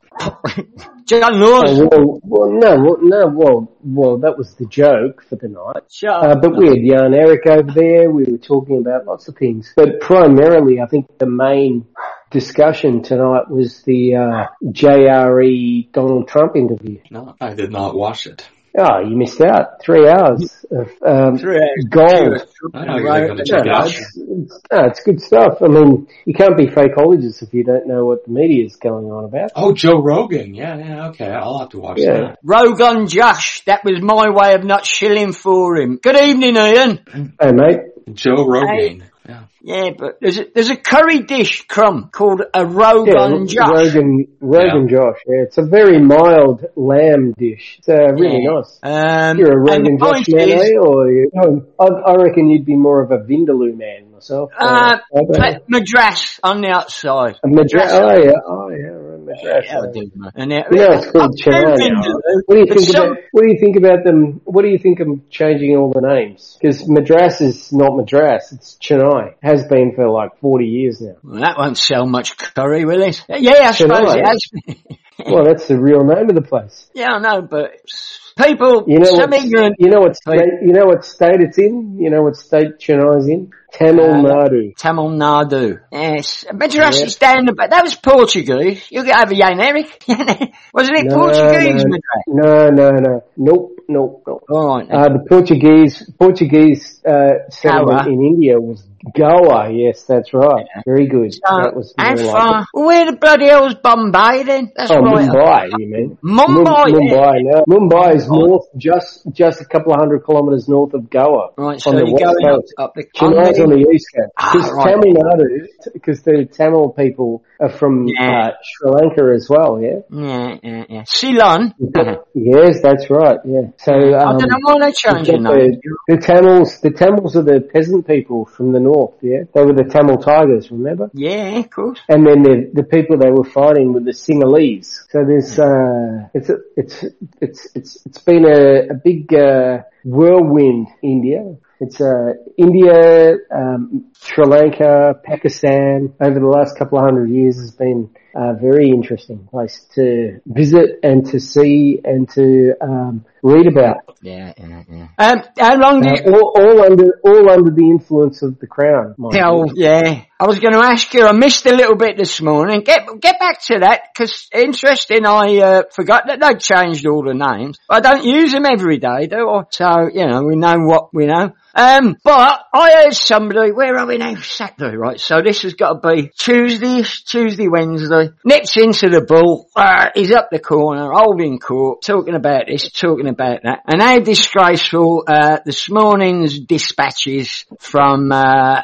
John Laws. Oh, well, well, no, well, no, well, well, that was the joke for the night. Shut up. Uh, but we had Jan Eric over there. We were talking about lots of things. But primarily, I think the main discussion tonight was the uh, J R E Donald Trump interview. No, I did not watch it. Oh, you missed out. Three hours of um, Three hours. gold. I know you're going to check it No, out. it's, it's, no, it's good stuff. I mean, you can't be fakeologist if you don't know what the media is going on about. Oh, Joe Rogan. Yeah, yeah, okay. I'll have to watch Yeah. that. Rogan Josh. That was my way of not shilling for him. Good evening, Ian. Hey, mate. Joe Rogan. Yeah. Yeah, but there's a, there's a curry dish, Crumb, called a Yeah, Rogan Josh. Rogan, Rogan Josh. Yeah, it's a very mild lamb dish. It's uh, really Yeah. nice. Um, You're a and Rogan the Josh point man, is, eh? Or you, oh, I, I reckon you'd be more of a Vindaloo man myself. uh, I don't know. Ma- Madras on the outside. A Madras. Oh yeah, oh yeah, right, Madras. Yeah, I do, man. And it, You know it's called Chennai now. Vindaloo, What do you but think some- about? What do you think about them? What do you think of changing all the names? Because Madras is not Madras; it's Chennai. Has been for like forty years now. Well, that won't sell much curry, will it? Yeah, I suppose Chennai. it has. Well, that's the real name of the place. Yeah, I know, but people, You know some what? ignorant, You know what state? You know what state it's in? You know what state Chennai's in? Tamil Uh, Nadu. Tamil Nadu. Yes. Madras is down the back. That was Portuguese. You get over Jan Eric. Wasn't it No, Portuguese, no, Madras? no, no, no. Nope, nope, nope. Alright. Uh, the Portuguese Portuguese uh, settlement Goa. in India was Goa. Yes, that's right. Very good. So, that was more and like far, it. well, where the bloody hell's Bombay then? That's Oh, right. Mumbai, you mean? Mumbai, Mum- yeah. Mumbai, no. Mumbai is Mumbai. north, just just a couple of hundred kilometres north of Goa. Right, so on the you're west going up, coast. up the Chennai's on the east coast. Ah, Because right. Tamil Nadu, because the Tamil people are from Yeah. uh, Sri Lanka as well, yeah? Yeah, yeah, yeah. Ceylon. Yes, that's right, yeah. So, I um, don't know why they changed the the, name. the Tamils, the Tamils are the peasant people from the north, yeah? They were the Tamil Tigers, remember? Yeah, of course. And then the the people they were fighting were the Sinhalese. So there's uh it's a, it's it's it's it's been a, a big uh, whirlwind, India. It's uh India, um, Sri Lanka, Pakistan over the last couple of hundred years has been a very interesting place to visit and to see and to um read about. Yeah, yeah, yeah. Um, how long do Uh, you... all, all under all under the influence of the crown. mind Oh, you. yeah. I was going to ask you, I missed a little bit this morning. Get get back to that, because interesting, I uh, forgot that they'd changed all the names. I don't use them every day, do I? So, you know, we know what we know. Um, but I heard somebody, where are we now? Saturday, right? So this has got to be Tuesday, Tuesday, Wednesday. Nips into the bull, uh, he's up the corner, holding court, talking about this, talking about that. And how disgraceful, uh, this morning's dispatches from, uh,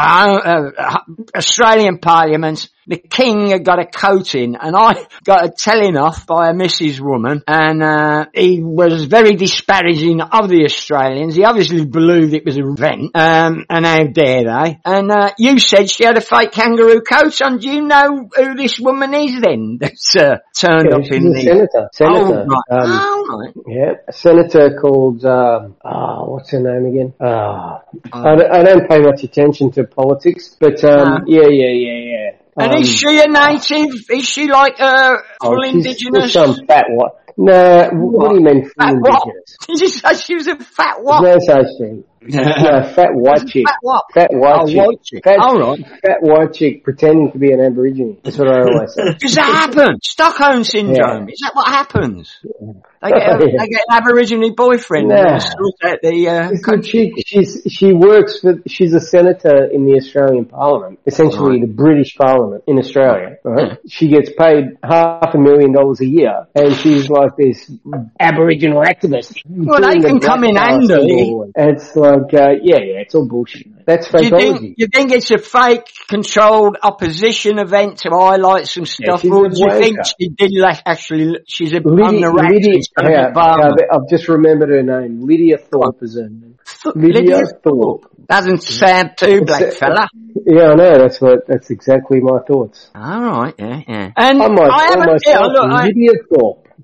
uh, uh Australian Parliament. The King had got a coating, and I got a telling off by a Missus Woman, and uh, he was very disparaging of the Australians. He obviously believed it was a rent, um, and how dare they? And uh, you said she had a fake kangaroo coat on. Do you know who this woman is then that's uh, turned Yeah, up she's in a the... senator. Senator. Oh, right. Um, oh, right. Yeah, a senator called, um, oh, what's her name again? Oh, I, don't, I don't pay much attention to politics, but, um, No. yeah, yeah, yeah, yeah. And Um, is she a native? Is she like uh, full oh, she's indigenous? just some fat what? No, what do you mean full Fat what? indigenous? Did you say she was a fat what? There's no such thing. No, fat white chick. Fat what? Fat white Oh, chick. white chick. Fat, All right. fat white chick pretending to be an Aborigine. That's what I always say. Does that happen? Stockholm syndrome. Is that what happens? They get, a, Yeah. they get an Aborigine boyfriend Nah. and they sort out the uh, This country. chick, she's, she works for, she's a senator in the Australian Parliament, essentially the British Parliament in Australia, right? She gets paid half a million dollars a year, and she's like this Aboriginal activist. Well, they doing the can come in black handy. symbol. And it's like, uh, yeah, yeah, it's all bullshit. That's Do you fakeology. think, you think it's a fake, controlled opposition event to highlight some stuff, she's or a do you think wanker. she did like actually? She's a Lydia, on the rack. Lydia, she's got a yeah, bit balm. yeah, I've just remembered her name. Lydia Thorpe is her name. Lydia Lydia Thorpe. Doesn't sound too black It's a- fella. Yeah, I know. That's what. That's exactly my thoughts. All right, yeah, yeah. And I might I call haven't. Yeah, myself look, I, Lydia Thorpe.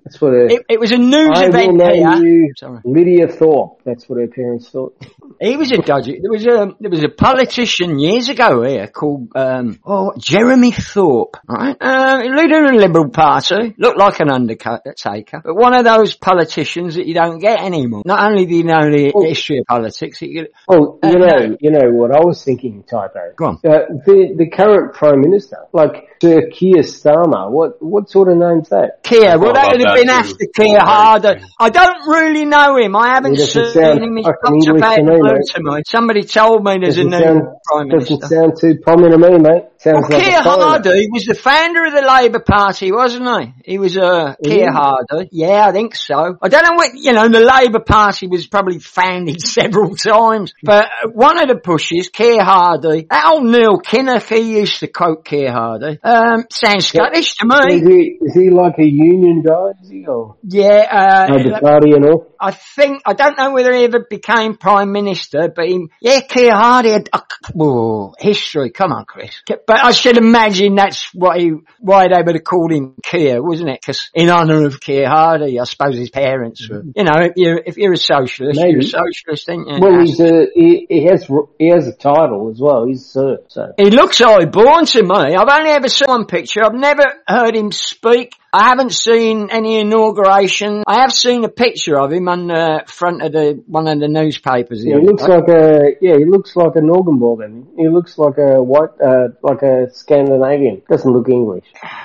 That's what her, It, it was a news I event will here. name you Sorry. Lydia Thorpe. That's what her parents thought. He was a dodgy. There was a there was a politician years ago here called um oh Jeremy Thorpe, right? Uh, leader of the Liberal Party, looked like an undertaker, but one of those politicians that you don't get anymore. Not only do you know the Well, history of politics, you get, Well, you uh, know, no. you know what I was thinking, Typo. Go on. Uh, the the current Prime Minister, like Sir Keir Starmer, what what sort of name's that? Keir, well, thought that would about have been that after too. Keir Very Harder. true. I don't really know him. I haven't He doesn't seen sound him. He's fucking popped up English out to of me, the blue mate. to me. Somebody told me there's a Doesn't new sound Prime doesn't Minister. sound too prominent to me, mate. Sounds Well, like Keir a foreigner. Hardy was the founder of the Labour Party, wasn't he? He was uh, Keir he? Hardy. Yeah, I think so. I don't know what, you know, the Labour Party was probably founded several times, but uh, one of the pushes, Keir Hardy, that old Neil Kinnock, he used to quote Keir Hardy. Um, sounds Scottish to Is me. he is he like a union guy? Is he or Yeah, Labour uh, Party and all? I think, I don't know whether he ever became Prime Minister, but he, yeah, Keir Hardy had, uh, whoa, history, come on Chris. But I should imagine that's what he, why they would have called him Keir, wasn't it? Because in honour of Keir Hardy, I suppose his parents were, you know, if you're, if you're a socialist, Maybe. you're a socialist, ain't you? Well, he's a he, he has he has a title as well. He's Sir. So He looks high-born to me. I've only ever seen one picture. I've never heard him speak. I haven't seen any inauguration. I have seen a picture of him on the front of the one of the newspapers. yeah, he looks like a yeah, he looks like a Norgenborg. Then he looks like a white uh, like a Scandinavian. Doesn't look English.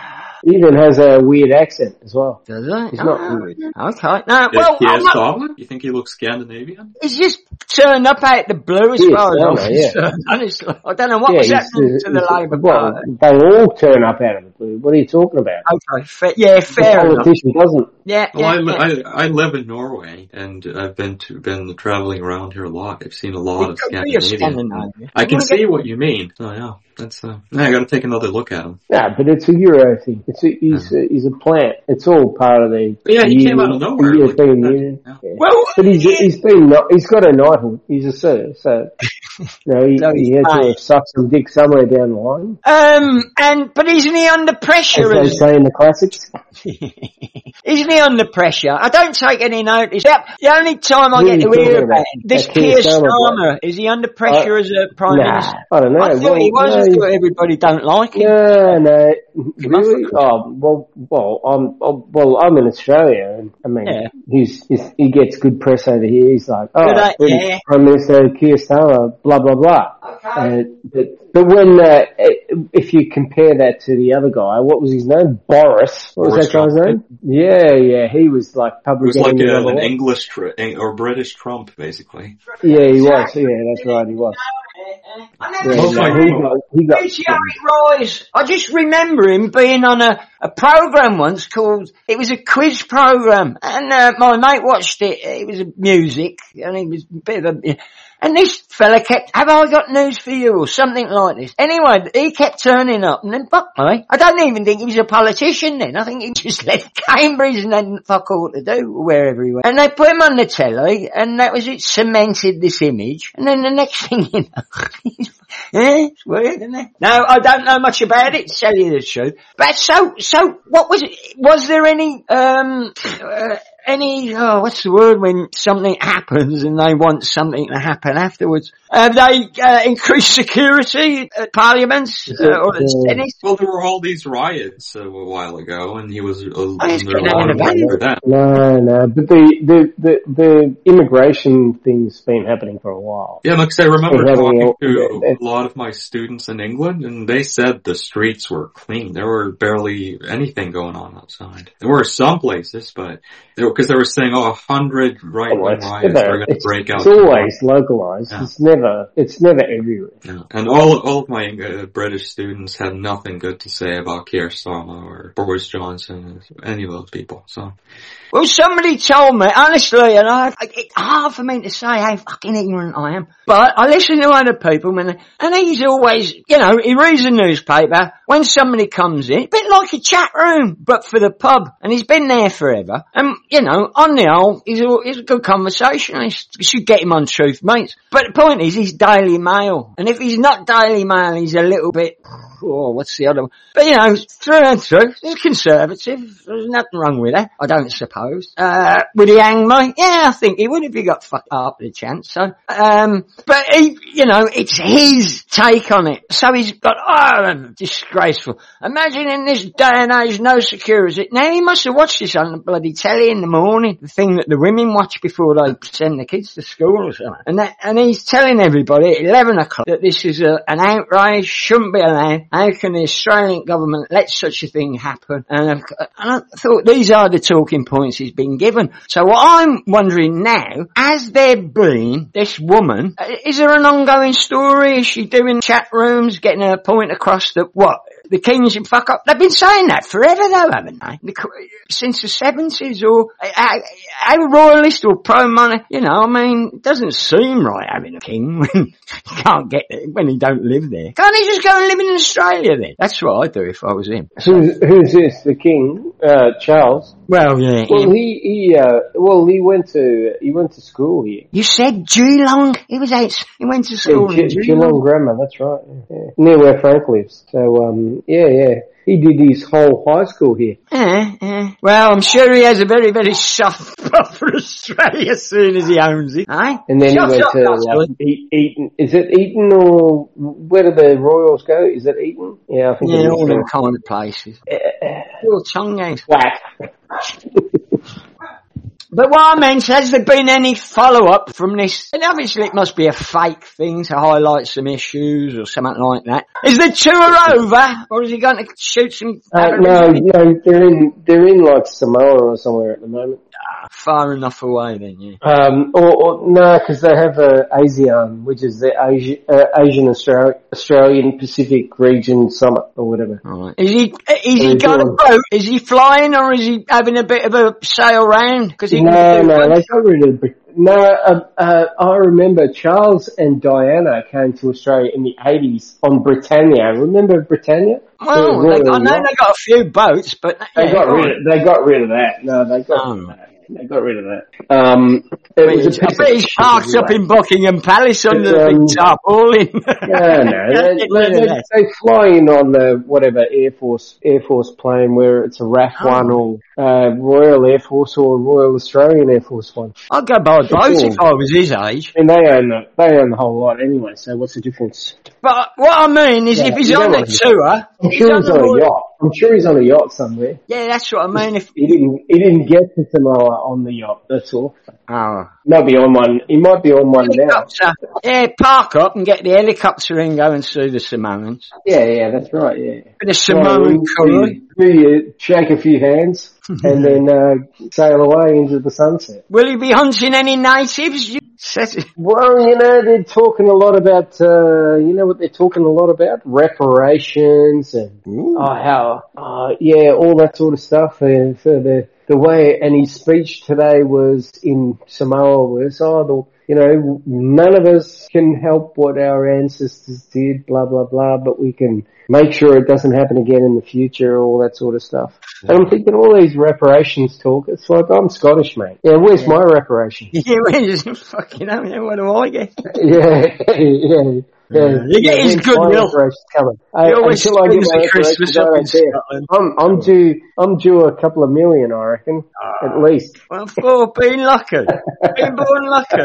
He even has a weird accent as well. Does he? He's not Oh, English. okay. No, Is well, Keir I'm not, Starmer? You think he looks Scandinavian? he's just turned up out the blue as Keir far as I'm Starmer, yeah. concerned, honestly. I don't know what yeah, was he's, happening he's, to the he's- Labour well, Party. they all turn up out of the blue. What are you talking about? Okay, fa- yeah, The fair enough. politician doesn't. Yeah, Well, yeah, I, li- yeah. I I live in Norway, and I've been to been traveling around here a lot. I've seen a lot of It could be a Scandinavian. Scandinavian. I can I'm gonna see what you mean. Oh yeah, that's uh. I got to take another look at him. No, but it's a Euro thing. It's a, he's, a, he's a plant. It's all part of the But yeah, he the came out of Union- nowhere, the like European that. Union. Yeah. Yeah. Well, But he's yeah. he's been not, he's got a knighthood. He's a sir, so no, he, So he's he had to fine. have sucked some dick somewhere down the line, Um, and, but isn't he under as pressure they as, say in the classics. isn't he under pressure? I don't take any notice. The, the only time I Who get are to you hear talking about about? him, this That Keir Keir Starmer Starmer, is he under pressure Uh, as a Prime Nah, Minister? I don't know. I thought well, he was, no, I thought everybody don't like him. No, no, must really? Oh, well, well, I'm, oh, well, I'm in Australia, and I mean, Yeah. he's, he's, he gets good press over here. He's like, oh, But, uh, British yeah. Prime Minister Keir Starmer, blah blah blah. Okay. Uh, but, but when, uh, if you compare that to the other guy, what was his name? Boris. What Boris was that guy's Johnson. name? Yeah, yeah, he was like It public was like enemy a, number an one. English tr- or British Trump, basically. Yeah, he was. Yeah, that's right, he was. I Yeah, never Oh saw my no, he got, he got, Meteoric Rise. I just remember him being on a, a program once called, it was a quiz program, and uh, my mate watched it. It was music, and it was a bit of a, and this fella kept, have I got news for you, or something like this. Anyway, he kept turning up, and then fuck me. I don't even think he was a politician then. I think he just left Cambridge and had fuck all to do wherever he went. And they put him on the telly, and that was it, cemented this image. And then the next thing you know, yeah, it's weird, isn't it? No, I don't know much about it, to tell you the truth. But so, so, what was it? Was there any, um, uh, any, oh, what's the word when something happens and they want something to happen afterwards? Have they, uh, increased security at parliaments, uh, or at Yeah. Senate? Well, there were all these riots uh, a while ago, and he was uh, he's under a getting lot out of of blame bed. for that. no, no, but the, the, the, the immigration thing's been happening for a while. Yeah, because I remember They're having talking a- to it's- a lot of my students in England, and they said the streets were clean. There were barely anything going on outside. There were some places, but because they were saying, oh, a hundred Oh, right-wing it's, riots never- are going to it's, break out. it's always localized. Yeah. It's never, it's never everywhere. Yeah. And all all of my uh, British students had nothing good to say about Keir Starmer or Boris Johnson, or any of those people. So Well, somebody told me, honestly, and I, it's hard for me to say how fucking ignorant I am, but I listen to other people, man, and he's always, you know, he reads the newspaper, when somebody comes in, a bit like a chat room, but for the pub, and he's been there forever, and, you know, on the whole, he's a, he's a good conversationalist. You should get him on Truth Mates. But the point is, he's Daily Mail, and if he's not Daily Mail, he's a little bit, oh, what's the other one? But, you know, through and through, he's conservative. There's nothing wrong with that, I don't suppose. Uh, would he hang me? Yeah, I think he would if he got fucked up with a chance. So, um, but he, you know, it's his take on it. So he's got, oh, disgraceful. Imagine in this day and age, no security. Now, he must have watched this on the bloody telly in the morning, the thing that the women watch before they send the kids to school or something. And that, and he's telling everybody at eleven o'clock that this is a, an outrage, shouldn't be allowed. How can the Australian government let such a thing happen? And, and I thought these are the talking points he's been given. So what I'm wondering now, has there been this woman, is there an ongoing story? Is she doing chat rooms, getting her point across that what? The king should fuck up. They've been saying that forever though, haven't they? The, since the seventies or, how, how royalist or pro-money, you know, I mean, it doesn't seem right having a king when you can't get it, when he don't live there. Can't he just go and live in Australia then? That's what I'd do if I was him. Who's, who's this? The king? Uh, Charles? Well, yeah. Well, him. he, he, uh, well, he went to, he went to school here. You said Geelong? He was out, he went to school yeah, in Ge- Geelong. Geelong Grammar, that's right. Yeah. Near where Frank lives. So, um, yeah, yeah. He did his whole high school here. Yeah, yeah. Well, I'm sure he has a very, very soft spot for Australia as soon as he owns it, eh? And then Shut he went up, to like, e- Eton. Is it Eton or where do the Royals go? Is it Eton? Yeah, I think Yeah, it is. all them kind of places. Your tongue out. Whack. But what I meant, has there been any follow-up from this? And obviously it must be a fake thing to highlight some issues or something like that. Is the tour over? Or is he going to shoot some... Uh, no, no, they're in, they're in like Samoa or somewhere at the moment. Ah, far enough away then, yeah. Um, or, or no, because they have a ASEAN, which is the Asia, uh, Asian Austra- Australian Pacific Region Summit or whatever. Right. Is he, is he got a doing- boat? Is he flying or is he having a bit of a sail round? Cause he No, can do no, both. they got rid of Brit- No, uh, uh, I remember Charles and Diana came to Australia in the eighties on Britannia. Remember Britannia? Well, The they, Royal I know Yacht? they got a few boats, but... They yeah, got go rid on. of, they got rid of that. No, they got rid of Oh. that. They got rid of that. Um, it was a I piece bet of he's shit parked up anyway. in Buckingham Palace under the Um, big tarpaulin. No, no, they, Get they, rid of they, that. they fly in on the whatever Air Force Air Force plane, where it's a R A F one or uh, Royal Air Force or Royal Australian Air Force one. I'd go by a boat Sure. if I was his age. And they own the they own the whole lot anyway. So what's the difference? But what I mean is, Yeah, if he's you on don't the want to- tour, I'm he's sure he's on the a Royal- yacht. I'm sure he's on a yacht somewhere. Yeah, that's what I mean. If He didn't. He didn't get to Samoa on the yacht. That's all. oh, He might be on one. He might be on one now. helicopter, yeah, park up and get the helicopter and go and see the Samoans. Yeah, yeah, that's right. Yeah. Bit of Samoan Well, curry. you, you shake a few hands and then uh, sail away into the sunset. Will he be hunting any natives? You said it. Well, you know, they're talking a lot about, uh, you know what they're talking a lot about? Reparations and, Ooh. oh, how, uh, yeah, all that sort of stuff. And so the, the way, and his speech today was in Samoa was, oh, the, you know, none of us can help what our ancestors did, blah, blah, blah, but we can make sure it doesn't happen again in the future, all that sort of stuff. And I'm thinking all these reparations talk, it's like, I'm Scottish, mate. Yeah, where's my reparations? Yeah, well, just fucking hell, yeah, what do I get? Yeah, yeah. Yeah, You get his when's my goodwill. reparations coming? I, He always until I get spends my the Christmas reparations, I up in don't care. Scotland. I'm, I'm due, I'm due a couple of million, I reckon, at least. Well, for being lucky. Being born lucky.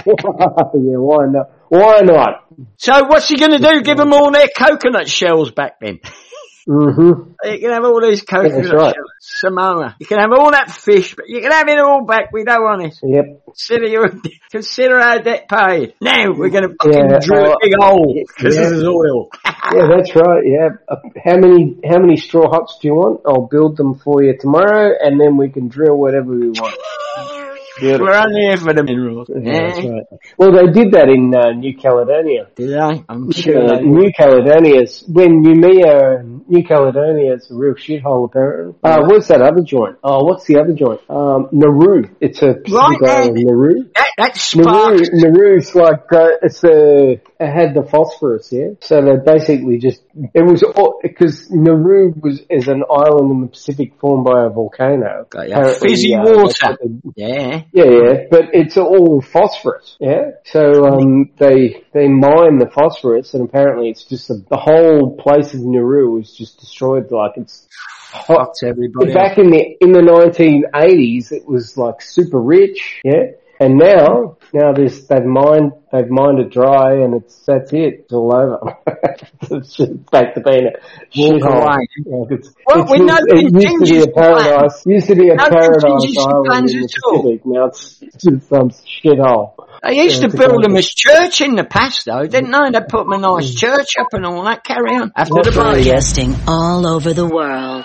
Yeah, why not? Why not? So what's he going to do? Give them all their coconut shells back then? Mm-hmm. You can have all these coconut that's right. shells. Samoa. You can have all that fish, but you can have it all back. We don't want it. Yep. Consider your, consider our debt paid. Now we're going to fucking Yeah, drill uh, a big hole because yeah. there's oil. Yeah, that's right. Yeah. Uh, how many, how many straw huts do you want? I'll build them for you tomorrow, and then we can drill whatever we want. Beautiful. We're only here for the minerals. Yeah, that's right. Well, they did that in uh, New Caledonia. Did I? I'm sure Uh, they New Caledonia's, when Noumea, New Caledonia's a real shithole apparently. Uh, what's that other joint? Oh, what's the other joint? Um, Nauru. It's a Pacific Right, Island, then. Nauru. That, that Nauru, sparks. Nauru's like, uh, it's the, it had the phosphorus, yeah? So they basically just, it was, because Nauru was, is an island in the Pacific formed by a volcano. Got ya. Apparently, Fizzy uh, water. that's what they- Yeah. Yeah, yeah, but it's all phosphorus, yeah? So, um, they, they mine the phosphorus and apparently it's just a, the whole place of Nauru is just destroyed, like it's hot. Fucked everybody Back in the, in the nineteen eighties, it was like super rich, yeah? And now, now there's, they've mined, they've mined it dry and it's, that's it. It's all over. It's just back to being a shithole. away. Yeah, it's, Well, it's with no used, it used to be a contingency paradise, used to be a No paradise contingency island plans in the at all. Pacific. Now it's just some shithole. They used Yeah, to it's a build them great- as church in the past though, didn't they? They put them a nice church up and all that, carry on. After the break. Broadcasting all over the world.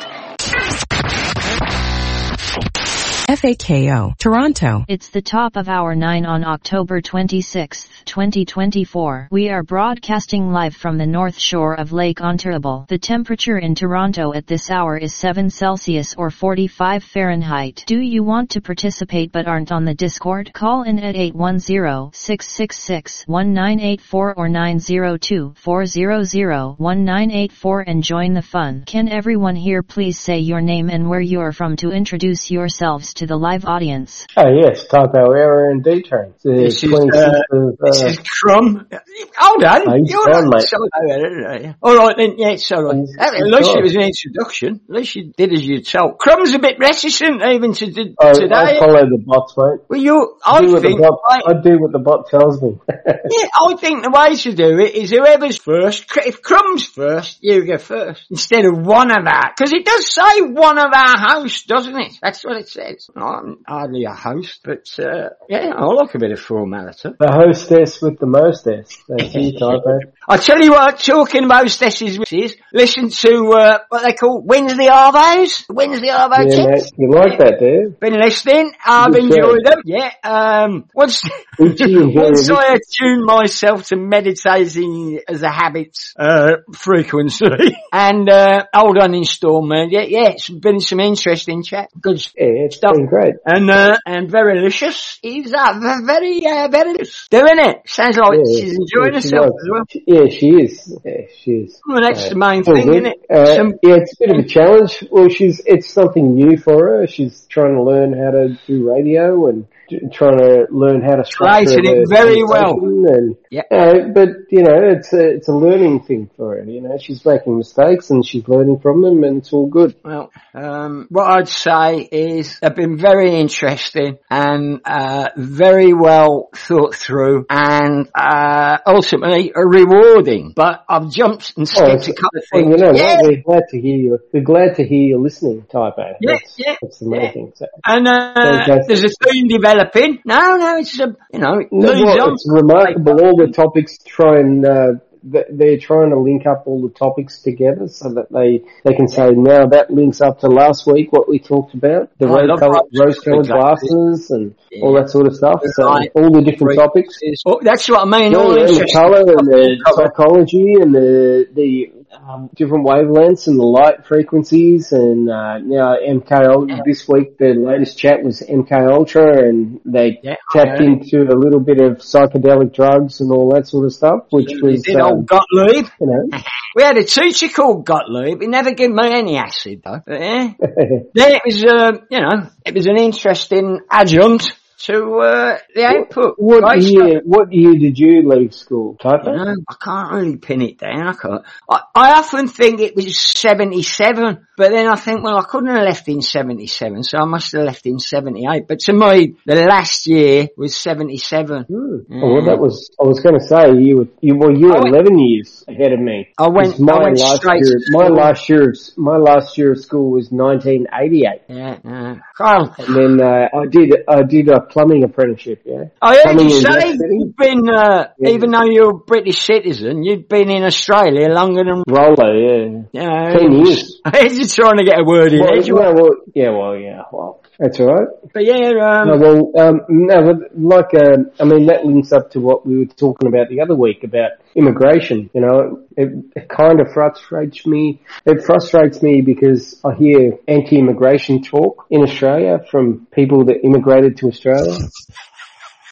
F A K O, Toronto. It's the top of hour nine on October twenty-sixth, twenty twenty-four. We are broadcasting live from the north shore of Lake Ontario. The temperature in Toronto at this hour is seven Celsius or forty-five Fahrenheit. Do you want to participate but aren't on the Discord? Call in at eight one zero, six six six, one nine eight four or nine zero two, four zero zero, one nine eight four and join the fun. Can everyone here please say your name and where you are from to introduce yourselves to the live audience? Oh yes, typo error in D-Train. This is, uh, this is Crumb. Hold on. Hey, You're Crumb, not mate. so Alright then, yeah, it's alright. He's- At he's least gone. it was an introduction. At least you did as you told. Crumb's a bit reticent even to, to I, today. I follow the bots, mate. Well, you, I I do what the think, bot, I, I do what the bot tells me. yeah, I think the way to do it is whoever's first, cr- if Crumb's first, you go first. Instead of one of our, because it does say one of our hosts, doesn't it? That's what it says. I'm hardly a host, but, uh, yeah, I like a bit of formality. The hostess with the mostess. That's you, typo. I tell you what, talking about hostesses, listen to, uh, what they call Wednesday Arvos? Wednesday Arvo Yeah, mate. tips. You like that, do you? Been listening, I've Good enjoyed show. them. Yeah, um, once, Did you enjoy once it? I attune myself to meditating as a habit, uh, frequency, and, uh, hold on installment, yeah, yeah, it's been some interesting chat. Good Yeah, it's stuff. been great. And, uh, and very delicious. He's, uh, v- very, uh, very delicious. Doing it. Sounds like Yeah, she's enjoying yeah, she herself was. as well. She- Yeah, she is. Yeah, she is. Well, that's Uh, the main all thing, good. isn't it? Uh, Some, yeah, it's a bit of a challenge. Well, she's, it's something new for her. She's trying to learn how to do radio and d- trying to learn how to structure Created it the very well. conversation And, Yeah. uh, but, you know, it's a, it's a learning thing for her. You know, she's making mistakes and she's learning from them and it's all good. Well, um, what I'd say is they've been very interesting and uh, very well thought through and uh, ultimately rewarding. But I've jumped and skipped it's- a couple of Well, things. you know yeah, what? We're glad to hear you. We're glad to hear you listening, Typo. Yeah, that's, yeah, that's the main yeah. thing. So. and uh, Fantastic. there's a theme developing. No, no, it's a you know it No, moves well, on. it's remarkable. All the topics try and uh, th- they're trying to link up all the topics together so that they they can say now that links up to last week what we talked about the I rose love colored that. rose colored Exactly. glasses and Yeah. all that sort of stuff. So Right. all the different topics. Oh, that's what I mean. Yeah, all yeah, the interesting. colour and the psychology and the the um, different wavelengths and the light frequencies and uh, now M K Ultra. This week the latest chat was M K Ultra and they Yeah, tapped yeah. into a little bit of psychedelic drugs and all that sort of stuff, which We was did um, old Gottlieb. you know. We had a teacher called Gottlieb. He never gave me any acid though. But, yeah. Then it was, uh, you know, it was an interesting adjunct to uh, the output. What Great year? stuff. What year did you leave school, Typo? You know, I can't really pin it down. I can't. I, I often think it was seventy-seven, but then I think, well, I couldn't have left in seventy-seven, so I must have left in seventy-eight. But to me, the last year was seventy-seven. Hmm. Oh, well, that was. I was going to say you were. You well, you were I went- eleven years ahead of me. I went. 'Cause My I went last straight. year. to My school. last year. Of, my last year of school was nineteen eighty-eight, Yeah, yeah. Carl, and then uh, I did. I did a plumbing apprenticeship. Yeah. I heard Plumbing you and gas say fitting. you've been, uh, Yeah. even though you're a British citizen, you've been in Australia longer than, Roller. Yeah. you know. Ten years. I heard you trying to get a word in Well, edge. no, well, yeah. Well, yeah. Well, that's all right. But yeah, um, No, well, um, no, but like, um, I mean, that links up to what we were talking about the other week about immigration. You know, it, it kind of frustrates me. It frustrates me because I hear anti-immigration talk in Australia from people that immigrated to Australia.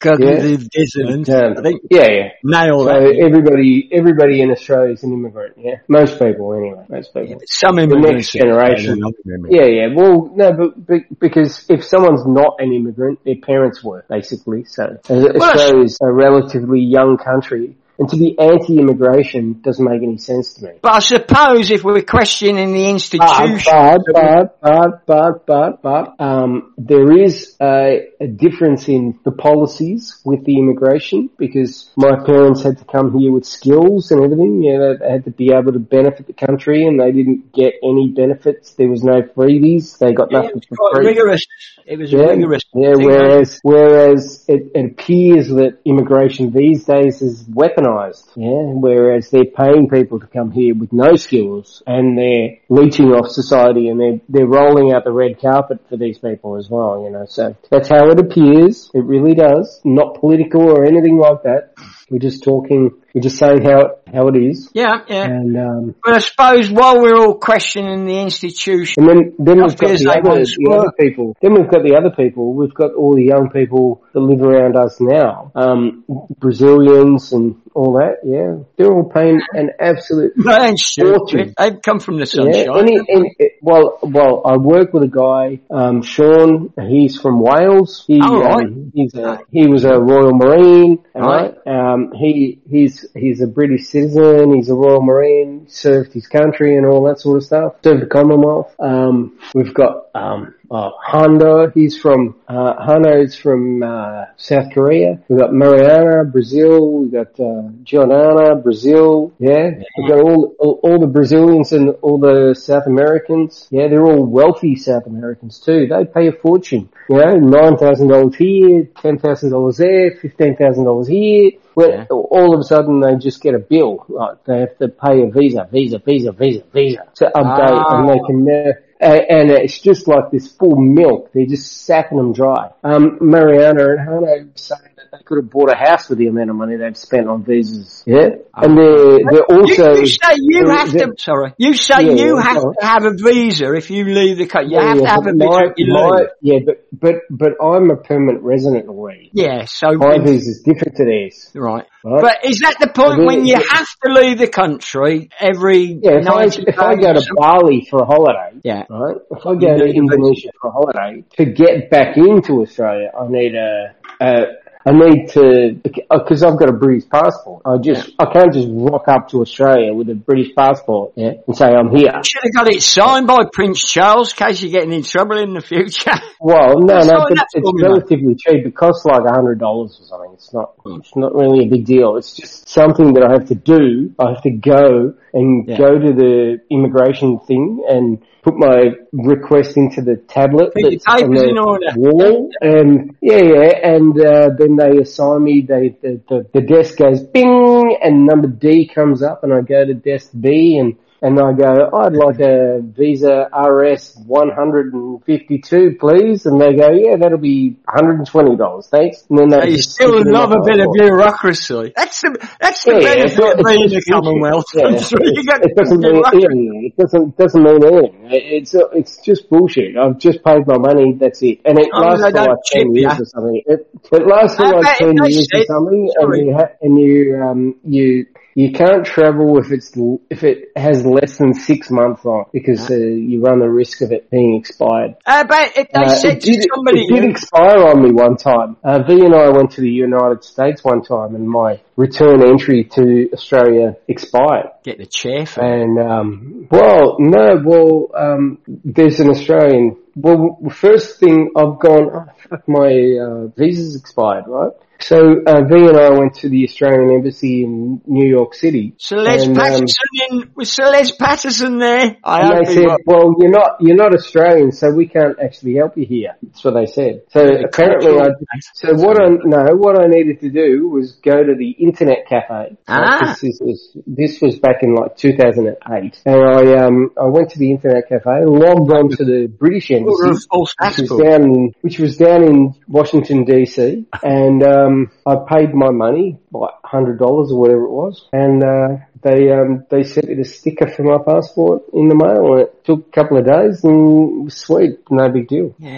cognitive yeah. dissonance. Um, I think yeah, yeah. Nail so that. everybody, everybody in Australia is an immigrant. Yeah, most people anyway. Most people. Yeah, some the next generation. Yeah, yeah. Well, no, but, but because if someone's not an immigrant, their parents were basically. So well, Australia is a relatively young country. And to be anti-immigration doesn't make any sense to me. But I suppose if we were questioning the institution... But, but, but, but, but, but, um, there is a, a difference in the policies with the immigration because my parents had to come here with skills and everything. You know, they had to be able to benefit the country and they didn't get any benefits. There was no freebies. They got yeah, nothing it was for free. Rigorous. It was yeah, rigorous. Yeah, whereas, whereas it, it appears that immigration these days is weaponized. Yeah, whereas they're paying people to come here with no skills and they're leeching off society and they're, they're rolling out the red carpet for these people as well, you know, so that's how it appears. It really does. Not political or anything like that. We're just talking, we're just saying how it, how it is. Yeah, yeah. And, um, but I suppose while we're all questioning the institution, and then, then we've got the other, the other people, then we've got the other people, we've got all the young people that live around us now, um, Brazilians and all that, yeah. They're all paying an absolute fortune. They've come from the sunshine. Yeah, any, any, well, well, I work with a guy, um, Sean, he's from Wales. He, oh, right. um, he's a, he was a Royal Marine, right? right? Um, he, he's, he's a British citizen, he's a Royal Marine, served his country and all that sort of stuff, served the Commonwealth. Um, we've got, um, Uh, Hondo, he's from, uh, Hando's from, uh, South Korea. We've got Mariana, Brazil. We've got, uh, Giordana, Brazil. Yeah. We've got all, all, all the Brazilians and all the South Americans. Yeah, they're all wealthy South Americans too. They pay a fortune. You know, nine thousand dollars here, ten thousand dollars there, fifteen thousand dollars here. Well, yeah. All of a sudden they just get a bill. Like they have to pay a visa, visa, visa, visa, visa to update ah. and they can never, Uh, and it's just like this full milk. They're just sapping them dry. Um, Mariana and Hano saying that they could have bought a house with the amount of money they've spent on visas. Yeah, and they're they're also. You, you say you have to. Sorry, you say yeah, you have sorry. to have a visa if you leave the country. You yeah, have yeah, to have a visa. My, if you my, leave. Yeah, but but but I'm a permanent resident already. Yeah, so my visa's different to theirs. Right. Right. But is that the point then, when you have to leave the country every yeah, if I, if I go to Bali for a holiday, yeah. right? If I go to Indonesia for a holiday, to get back into Australia, I need a, a I need to, because I've got a British passport. I just, yeah. I can't just rock up to Australia with a British passport, yeah, and say I'm here. You should have got it signed by Prince Charles in case you're getting in trouble in the future. Well, no, no, but it's relatively cheap. It costs like a hundred dollars or something. It's not, it's not really a big deal. It's just something that I have to do. I have to go and yeah. go to the immigration thing and put my request into the tablet that's on the wall, and yeah, yeah, and uh, then they assign me. They the, the the desk goes bing, and number D comes up, and I go to desk B, and and I go, I'd like a Visa R S one fifty-two, please, and they go, yeah, that'll be one hundred twenty dollars, thanks. And then they so you still love a bit of bureaucracy. That's the that's the yeah, benefit yeah, of being a Commonwealth country. Yeah. It doesn't mean anything. It doesn't doesn't mean anything. It's it's just bullshit. I've just paid my money. That's it, and it oh, lasts for like ten years ya. or something. It, it lasts for like ten years or something, and you ha- and you um you. You can't travel if it's if it has less than six months on because uh, you run the risk of it being expired. Uh, but if they uh, said it did, to somebody, it did expire on me one time. Uh, V and I went to the United States one time, and my return entry to Australia expired. Get the chair for and um, well, no, well, um, there's an Australian. Well, first thing I've gone, oh, fuck, my uh, visa's expired, right? So, uh, V and I went to the Australian Embassy in New York City. Celeste and, Patterson um, in, was Celeste Patterson there? I and they said, right. well, you're not, you're not Australian, so we can't actually help you here. That's what they said. So the apparently I, so what I, no, what I needed to do was go to the internet cafe. Ah. This, this was, this was back in like two thousand eight. And I, um, I went to the internet cafe, logged on to the British Embassy, which was down in, which was down in Washington D C, and, um, Um, I paid my money, like one hundred dollars or whatever it was, and uh, they um, they sent me the sticker for my passport in the mail, and it took a couple of days, and it was sweet, no big deal. Yeah. But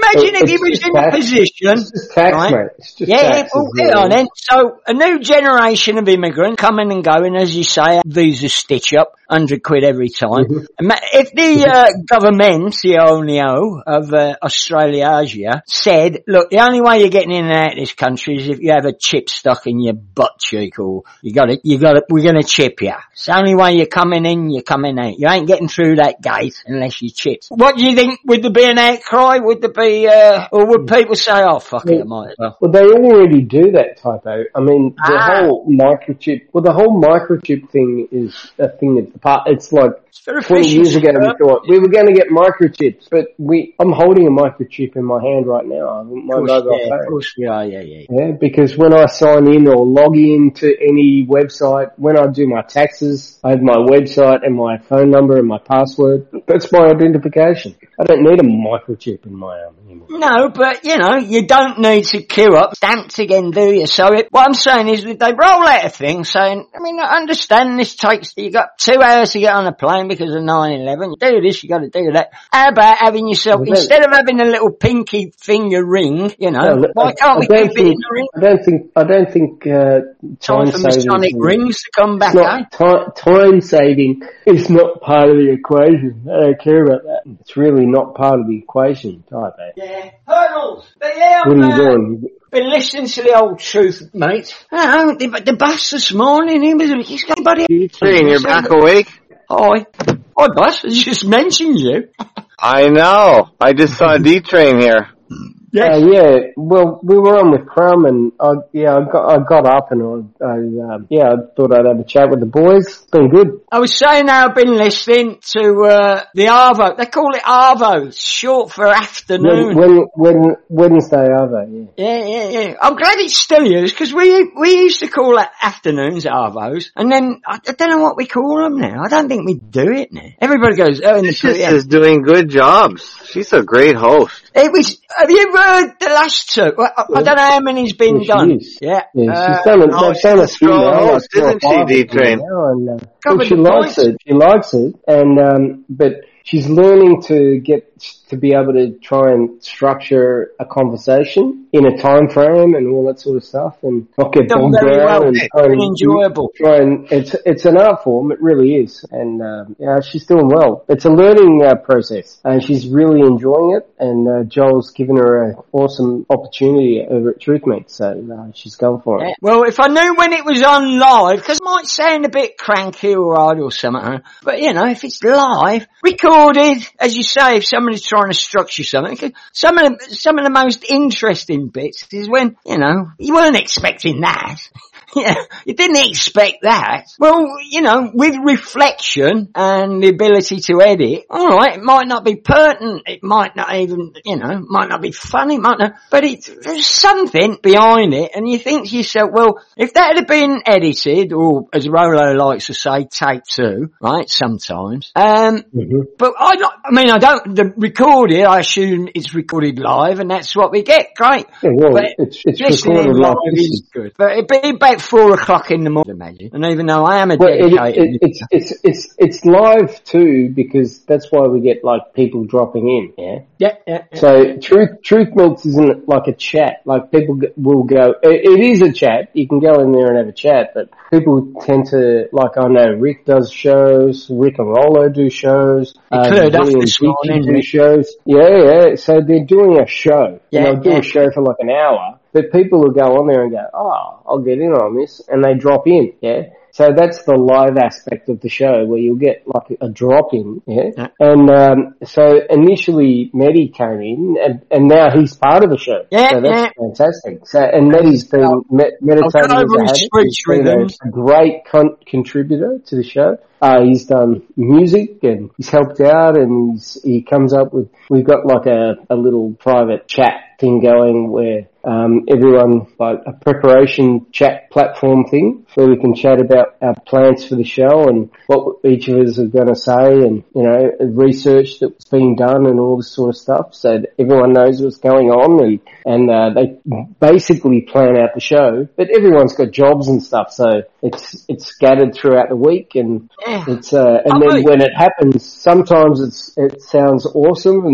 imagine It- if he it's was just in tax. a position. It's just tax, right? mate. It's just Yeah, taxes, well, yeah. hang on then. So, a new generation of immigrants coming and going, as you say, visa stitch up, one hundred quid every time. Mhm. And ma- If the uh, government, the O N O of uh, Australasia, said, look, the only way you're getting in and out of this country is if you have a chip stuck in your butt cheek, or you got it, you got it, we're going to chip you. It's the only way you're coming in, you're coming out. You ain't getting through that gate unless you chip. What do you think? Would there be an outcry? Would there be, uh, or would people say, oh, fuck it, I might as well? Well, they already do that, Typo. I mean, the Ah. whole microchip, well, the whole microchip thing is a thing that's part, it's like for twenty years efficiency ago we purposes. thought we were going to get microchips, but we, I'm holding a microchip in my hand right now. I haven't- my Of course, mobile yeah, phone. of course we are, yeah, yeah. Yeah, because when I sign in or log in to any website, when I do my taxes, I have my website and my phone number and my password. That's my identification. I don't need a microchip in my arm anymore. No, but, you know, you don't need to queue up stamps again, do you? So it, what I'm saying is that they roll out a thing saying, I mean, I understand this takes, you got two hours to get on a plane because of nine eleven. You do this, you got to do that. How about having yourself, Well, instead of having a little pinky finger ring, you know, No, why I- can't I we don't keep it in think- the ring? I don't think, I don't think, uh, Time time for saving. Masonic rings to come back, It's eh? not, time, time saving is not part of the equation. I don't care about that. It's really not part of the equation, type eh? Yeah. Hurdles! But yeah, What I'm, are you uh, doing? been listening to the old truth, mate. Oh, the, the bus this morning, he was, he's got anybody. Dean, you're back awake? Hi. Hi, boss. I just mentioned you. I know. I just saw D-Train here. Yeah, uh, yeah. Well, we were on with Crumb, and I, yeah, I got, I got up and I, I um, yeah, I thought I'd have a chat with the boys. It's been good. I was saying how I've been listening to uh, the Arvo. They call it Arvo. It's short for afternoon. When, when, when Wednesday, Arvo, yeah. Yeah, yeah, yeah. I'm glad it's still used because we we used to call it afternoons Arvos, and then I, I don't know what we call them now. I don't think we do it now. Everybody goes, oh, in the She yeah. is doing good jobs. She's a great host. It was. Have you heard the last two? Well, I, I don't know how many's been Yeah, she done. is. Yeah, Yeah, uh, she's done it. oh, They've done a she's a few strong now, host, like four or isn't she, five of them D-Train? now, and, uh, well, Covered she the likes points. it. She likes it, and um, but she's learning to get to be able to try and structure a conversation in a time frame and all that sort of stuff, and not get Done bogged very down well. and It's try very and enjoyable. Try and it's it's an art form. It really is, and um, yeah, she's doing well. It's a learning uh, process, and she's really enjoying it. And uh, Joel's given her an awesome opportunity over at Truth Meet, so uh, she's going for it. Yeah. Well, if I knew when it was on live, because it might sound a bit cranky or odd or something, but you know, if it's live, recorded, as you say, if somebody's trying to structure something, 'cause some of the, some of the most interesting bits is when, you know, you weren't expecting that. Yeah, you didn't expect that. Well, you know, with reflection and the ability to edit, alright, it might not be pertinent, it might not even, you know, might not be funny, might not, but it, there's something behind it, and you think to yourself, well, if that had been edited, or as Rolo likes to say, take two, right, sometimes, um, Mm-hmm. but I don't, I mean, I don't, the recorded, I assume it's recorded live, and that's what we get, great. Yeah, well, But it's it's listening recorded like live this. is good. But it'd be about four o'clock in the morning, imagine. And even though I am a Well, it, dedicated... it, it's it's it's it's live too, because that's why we get like people dropping in. Yeah. yeah, yeah, yeah. So truth truth meets isn't like a chat. Like people g- will go. It, it is a chat. You can go in there and have a chat, but people tend to, like, I know Rick does shows, Rick and Rolo do shows. He uh, cleared off Billy and this Vicky morning, do Rick. shows. Yeah, yeah. So they're doing a show. Yeah, and they'll do yeah. a show for like an hour. But people will go on there and go, oh, I'll get in on this, and they drop in. Yeah. So that's the live aspect of the show, where you'll get like a drop in, yeah. Yeah. And um, so initially Mehdi came in, and, and now he's part of the show. Yeah, so that's yeah. fantastic. So and Mehdi's been me- meditating I'll as go over a his habit. speech He's been with a, him. a great con- contributor to the show. Uh, he's done music and he's helped out, and he's, he comes up with, we've got like a, a little private chat thing going where um, everyone, like a preparation chat platform thing where we can chat about our plans for the show and what each of us are going to say, and, you know, research that's being done and all this sort of stuff, so that everyone knows what's going on, and, and uh, they basically plan out the show. But everyone's got jobs and stuff, so it's it's scattered throughout the week, and Yeah. it's uh, and Oh, then wait. when it happens, sometimes it's it sounds awesome, and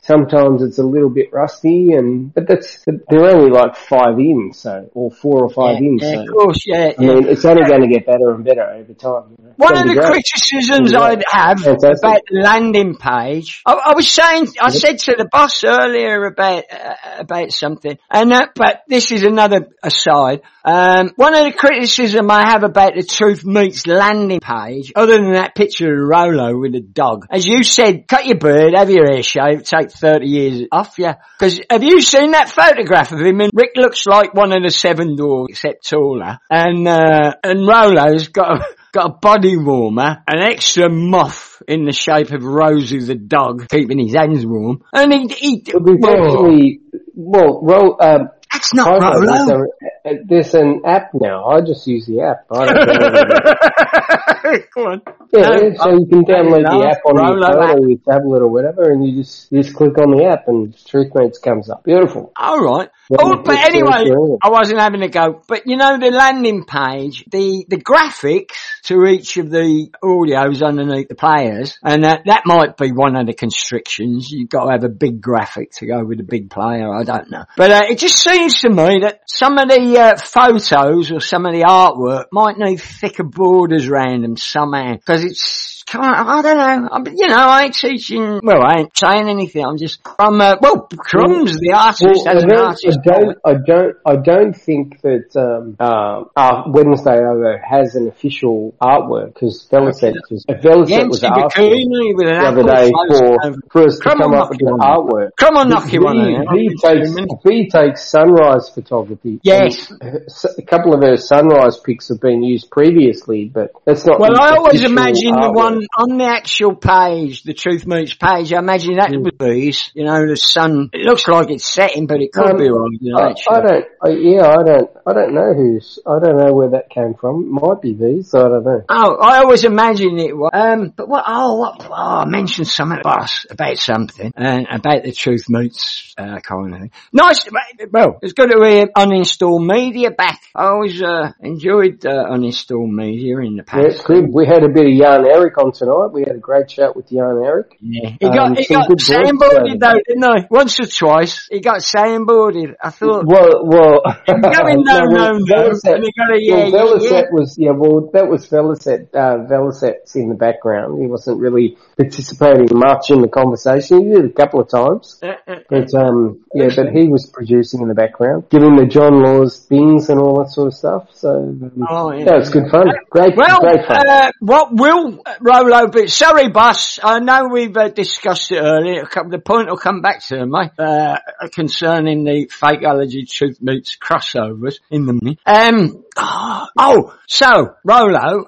sometimes it's a little bit rusty, and but that's they're only like five in, so or four or five yeah, in. Yeah, so, of course, yeah. I mean, it's only going to get better and better over time. You know? One of the great. criticisms I'd have Fantastic. about the landing page, I, I was saying, I said to the boss earlier about uh, about something, and uh, but this is another aside. Um, one of the criticism I have about the Truth Meets landing page, other than that picture of Rolo with a dog, as you said, cut your beard, have your hair shaved, take thirty years off you. Because have you seen that photograph of him? And Rick looks like one of the seven doors, except taller, and uh, and Rolo's got a got a body warmer, an extra muff in the shape of Rosie the dog, keeping his hands warm, and he he. Well, well, Ro, um, that's not Rolo. Rolo. There's, a, there's an app now. I just use the app. I don't know. Come on. Yeah, no, so you can download no, the app on Rolo your phone app. or your tablet or whatever, and you just you just click on the app, and Truth Meets comes up. Beautiful. All right. Yeah, oh, but anyway, I wasn't having a go. But you know, the landing page, the the graphics to each of the audios underneath the players, and that that might be one of the constrictions. You've got to have a big graphic to go with a big player. I don't know, but uh, it just seems to me that some of the uh, photos or some of the artwork might need thicker borders around them somehow, because it's. Come on, I don't know. I'm, you know, I ain't teaching. Well, I ain't saying anything. I'm just. I'm. Uh, well, Crumbs, the artist, well, as I an don't, artist. I don't. I don't. I don't think that um, uh, uh, Wednesday Over has an official artwork, because Velocet was Velocet was asked with an the other day for for us to Come come on, up with an artwork. Come on, knock you one. He takes he takes sunrise photography. Yes, a couple of her sunrise pics have been used previously, but that's not. Well, I always imagine the one on the actual page, the Truth Meets page, I imagine that mm. was these, you know, the sun, it looks like it's setting, but it could um, be wrong, you know, I, I don't, I, yeah, I don't, I don't know who's, I don't know where that came from. It might be these, I don't know. Oh, I always imagine it was, um, but what, oh, what, oh, I mentioned something boss, about something, and about the Truth Meets, uh, kind of thing. Nice, well, it's good to hear Uninstall Media back. I always, uh, enjoyed, uh, Uninstall Media in the past. Yeah, it's good. We had a bit of Jan Eric on tonight. We had a great chat with Jan Eric. Yeah. He got, um, he got sandboarded though, didn't he? Once or twice. He got sandboarded. I thought. Well, well. Going no, no, no. Velocet, yeah, well, Velocet yeah. was, yeah, well, that was Velocet, uh, Velocet's in the background. He wasn't really participating much in the conversation. He did a couple of times. Uh, uh, but, um, yeah, but he was producing in the background, giving the John Laws things and all that sort of stuff. So, um, oh, yeah. that was good fun. Great, well, great fun. Uh, what will Rolo be? Sorry, boss. I know we've uh, discussed it earlier. The point will come back to me, uh, concerning the Fakeology Truth Meets crossovers in the, um, oh, so, Rolo,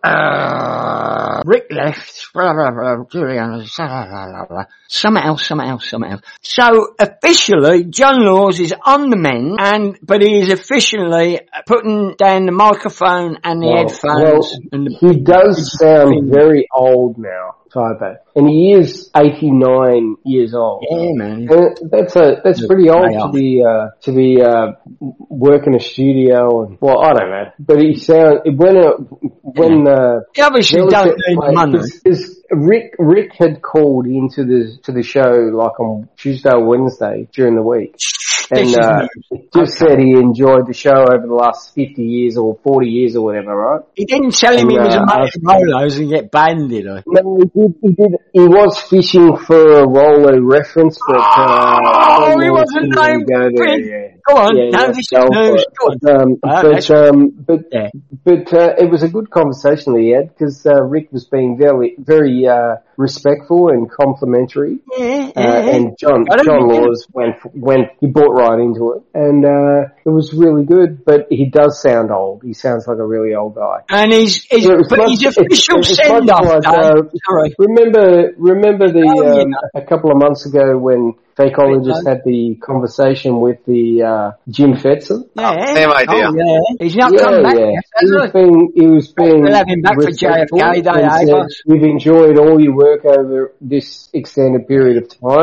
uh, Rick left, blah, blah, blah, Julian, something else, something else, something else. So, officially, John Laws is on the mend, and, but he is officially putting down the microphone and the well, headphones. Well, and the, he does sound very old now. Typo. And he is eighty-nine years old. Yeah, man. And that's a, that's pretty old to be, uh, to be, uh, working a studio and, well, I don't know. But he sound, when, uh, when, uh, he obviously don't need money. Cause Rick, Rick had called into the, to the show like on Tuesday or Wednesday during the week. And, uh, just okay. said he enjoyed the show over the last fifty years or forty years or whatever, right? He didn't tell him and, he was uh, a mate of Rolo's and get banned, did he? No, he did, he did, he was fishing for a Rolo reference, but, uh, oh, he wasn't named. Go, there, yeah. Go on, yeah, no, yeah, this is news. But, um, uh, but, um, but, yeah. but, uh, it was a good conversation that he had, because, uh, Rick was being very, very, uh, respectful and complimentary. Yeah, yeah, uh, and John, John Laws went, went, he bought right into it. And, uh, it was really good, but he does sound old. He sounds like a really old guy. And he's, he's, yeah, but much, his official send-off, like, uh, sorry. Remember, remember the, oh, um, yeah. a couple of months ago when Fakeologist had the conversation with the, uh, Jim Fetzer? Yeah. Same idea. Oh, yeah. He's not yeah, come back yeah. yet, he was being, he was being we'll have him back for J F K Day, said, we've enjoyed all your work over this extended period of time,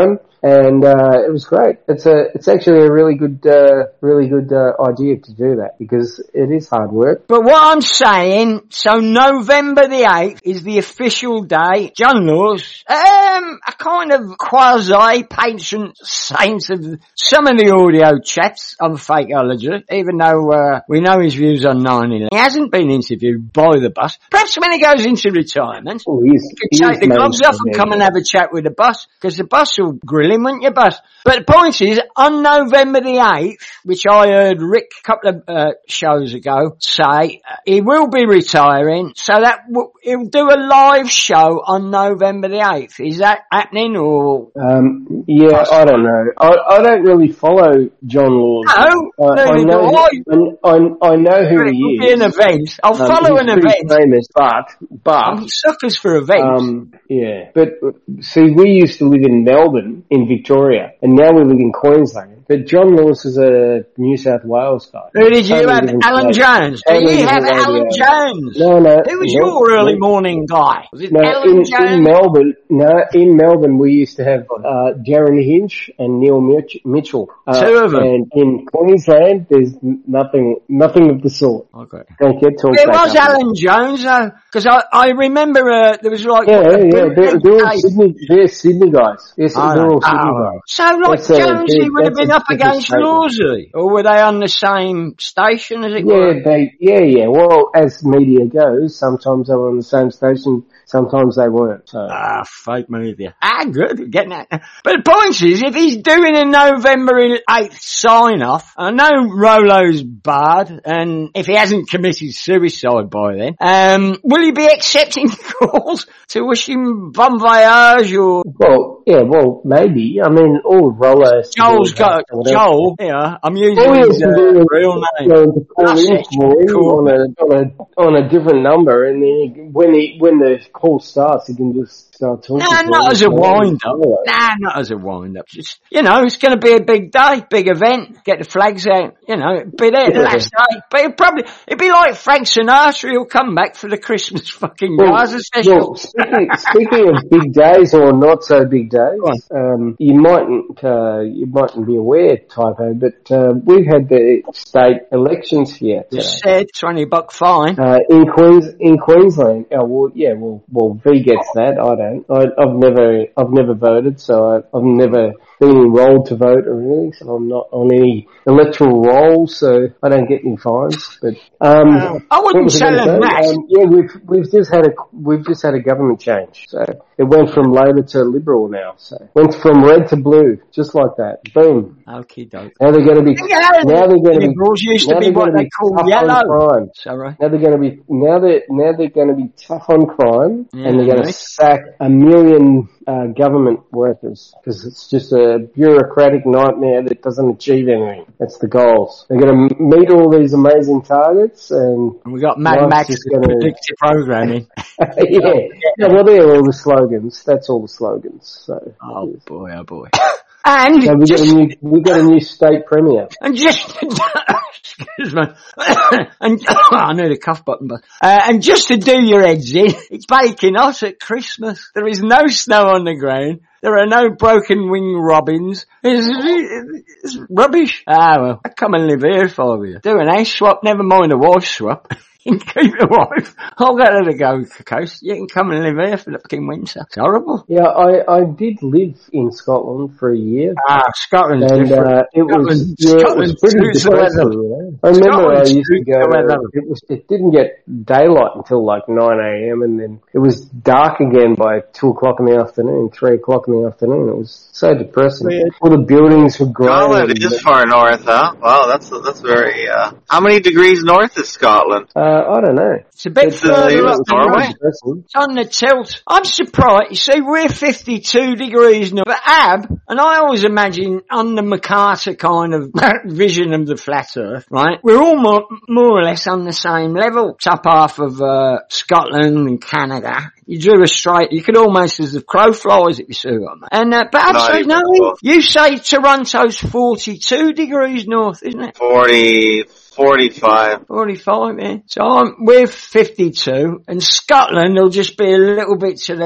and uh, it was great. It's a, it's actually a really good, uh, really good uh, idea to do that because it is hard work. But what I'm saying, so November the eighth is the official day. John Laws, um, a kind of quasi-patron saint of some of the audio chats on Fakeology, even though uh, we know his views on nine eleven. He hasn't been interviewed by the boss. Perhaps when he goes into retirement, oh, he's, he could take the gloves off and come and have a chat with the boss, because the boss will grill him, wouldn't you, boss? But the point is, on November the eighth, which I heard Rick a couple of uh, shows ago say, uh, he will be retiring, so that w- he'll do a live show on November the eighth. Is that happening, or? Um, yeah, I don't know. I, I don't really follow John Laws. No, uh, I neither know, do I. I, I know who It'll he be is. an event. I'll Um, follow he's an pretty event. famous, but, but, I'm suckers for events. um, yeah. But, uh, see, we used to live in Melbourne, in Victoria, and now we live in Queensland. But John Laws is a New South Wales guy. Who did you Totally have? different Alan place. Jones. Did Totally you have different Alan radio. Jones? No, no. Who was no, your early no. morning guy? Was it No, Alan in, Jones? in Melbourne, no, in Melbourne we used to have, uh, Darren Hinch and Neil Mitch- Mitchell. Uh, Two of them. And in Queensland, there's n- nothing, nothing of the sort. Okay. Don't get talked There back was up. Alan Jones though, because I, I remember uh, there was like Yeah, a yeah, big they're, big they're all tape. Sydney, they're Sydney guys. Yes, Oh, they're all no. Sydney Oh. guys. So like That's a Jonesy big- would have that's been a up different against statement. Lawsy, or were they on the same station as it were? Yeah, they, yeah, yeah. Well, as media goes, sometimes they were on the same station, sometimes they weren't. So. Ah, fake media. Ah, good, getting that. But the point is, if he's doing a November eighth sign-off, I know Rolo's barred, and if he hasn't committed suicide by then, um, will he be accepting calls to wish him bon voyage, or... Well, yeah, well, maybe. I mean, all Rollo has to do Joel's is got, whatever. Joel, yeah, I'm using All he has his to uh, do is, real you name. know, to call That's in it. for him Cool. on a, on a, on a different number, and then he, when he, when the call starts, he can just start talking. Nah, to not him. as a Yeah. wind-up. Nah, not as a wind-up. Just, you know, it's going to be a big day, big event. Get the flags out, you know, be there the Yeah. last day. But it'll probably, it'd be like Frank Sinatra. He'll come back for the Christmas fucking Well, Gaza special. well, speaking, speaking of big days or not so big days, um, you mightn't uh, you mightn't be aware, Typo, but uh, we've had the state elections here today. Just said twenty buck fine. Uh, in Queens, in Queensland. Oh, well, yeah, well, well, V gets that. I don't. I, I've never, I've never voted, so I, I've never been enrolled to vote or anything. So I'm not on any electoral roll, so I don't get any fines. But um, Um, I wouldn't what was I say gonna that. Um, yeah, we've we've just had a we've just had a government change. So it went from Labor to Liberal now. So went from red to blue, just like that. Boom. Okay, doke. Now they're going to be. Yeah, Now they're going to be. Liberals used to now be they're what gonna they be call tough on yellow. crime. Sorry. Now they're going to be now they now they're going to be tough on crime, Yeah, and they're going to right. sack a million uh, government workers because it's just a bureaucratic nightmare that doesn't achieve anything. That's the goals. They're going to meet all these amazing targets, and And we got Mad life's Max just with gonna- predictive programming. yeah, yeah. Well, they're all the slogans. That's all the slogans. So, Oh boy, oh boy. And so we got just, a new we got a new state premier. and just, excuse me, and I need a cough button, but uh, and just to do your heads in, it's baking hot at Christmas. There is no snow on the ground. There are no broken wing robins. It's, it's rubbish. Ah well, I come and live here for you. Do an house swap, never mind a wife swap. You can keep the wife. I'll go to the Gold Coast. You can come and live here for the fucking winter. It's horrible. Yeah, I I did live in Scotland for a year. Ah, Scotland's And different. uh, it was Scotland- yeah, it was Scotland pretty suits the depressing. weather. You know? I remember I Scotland used to suits go. the weather. It was it didn't get daylight until like nine a.m. and then it was dark again by two o'clock in the afternoon, three o'clock in the afternoon. It was so depressing. Weird. All the buildings were grey. Scotland and- is far north, huh? Wow, that's that's very. Uh, how many degrees north is Scotland? Uh, I don't know. It's a bit It's, uh, further it up was the Norway? road. depressing. It's on the tilt. I'm surprised. You see, we're fifty-two degrees north. But Ab, and I always imagine on the MacArthur kind of vision of the flat earth, right? We're all more, more or less on the same level. Top half of uh, Scotland and Canada. You drew a straight, you could almost as the crow flies if you see what I mean. And, uh, but Not absolutely even no, close. you say Toronto's forty-two degrees north, isn't it? Forty, forty-five. forty-five, yeah. So I'm, we're fifty-two, and Scotland will just be a little bit to the left.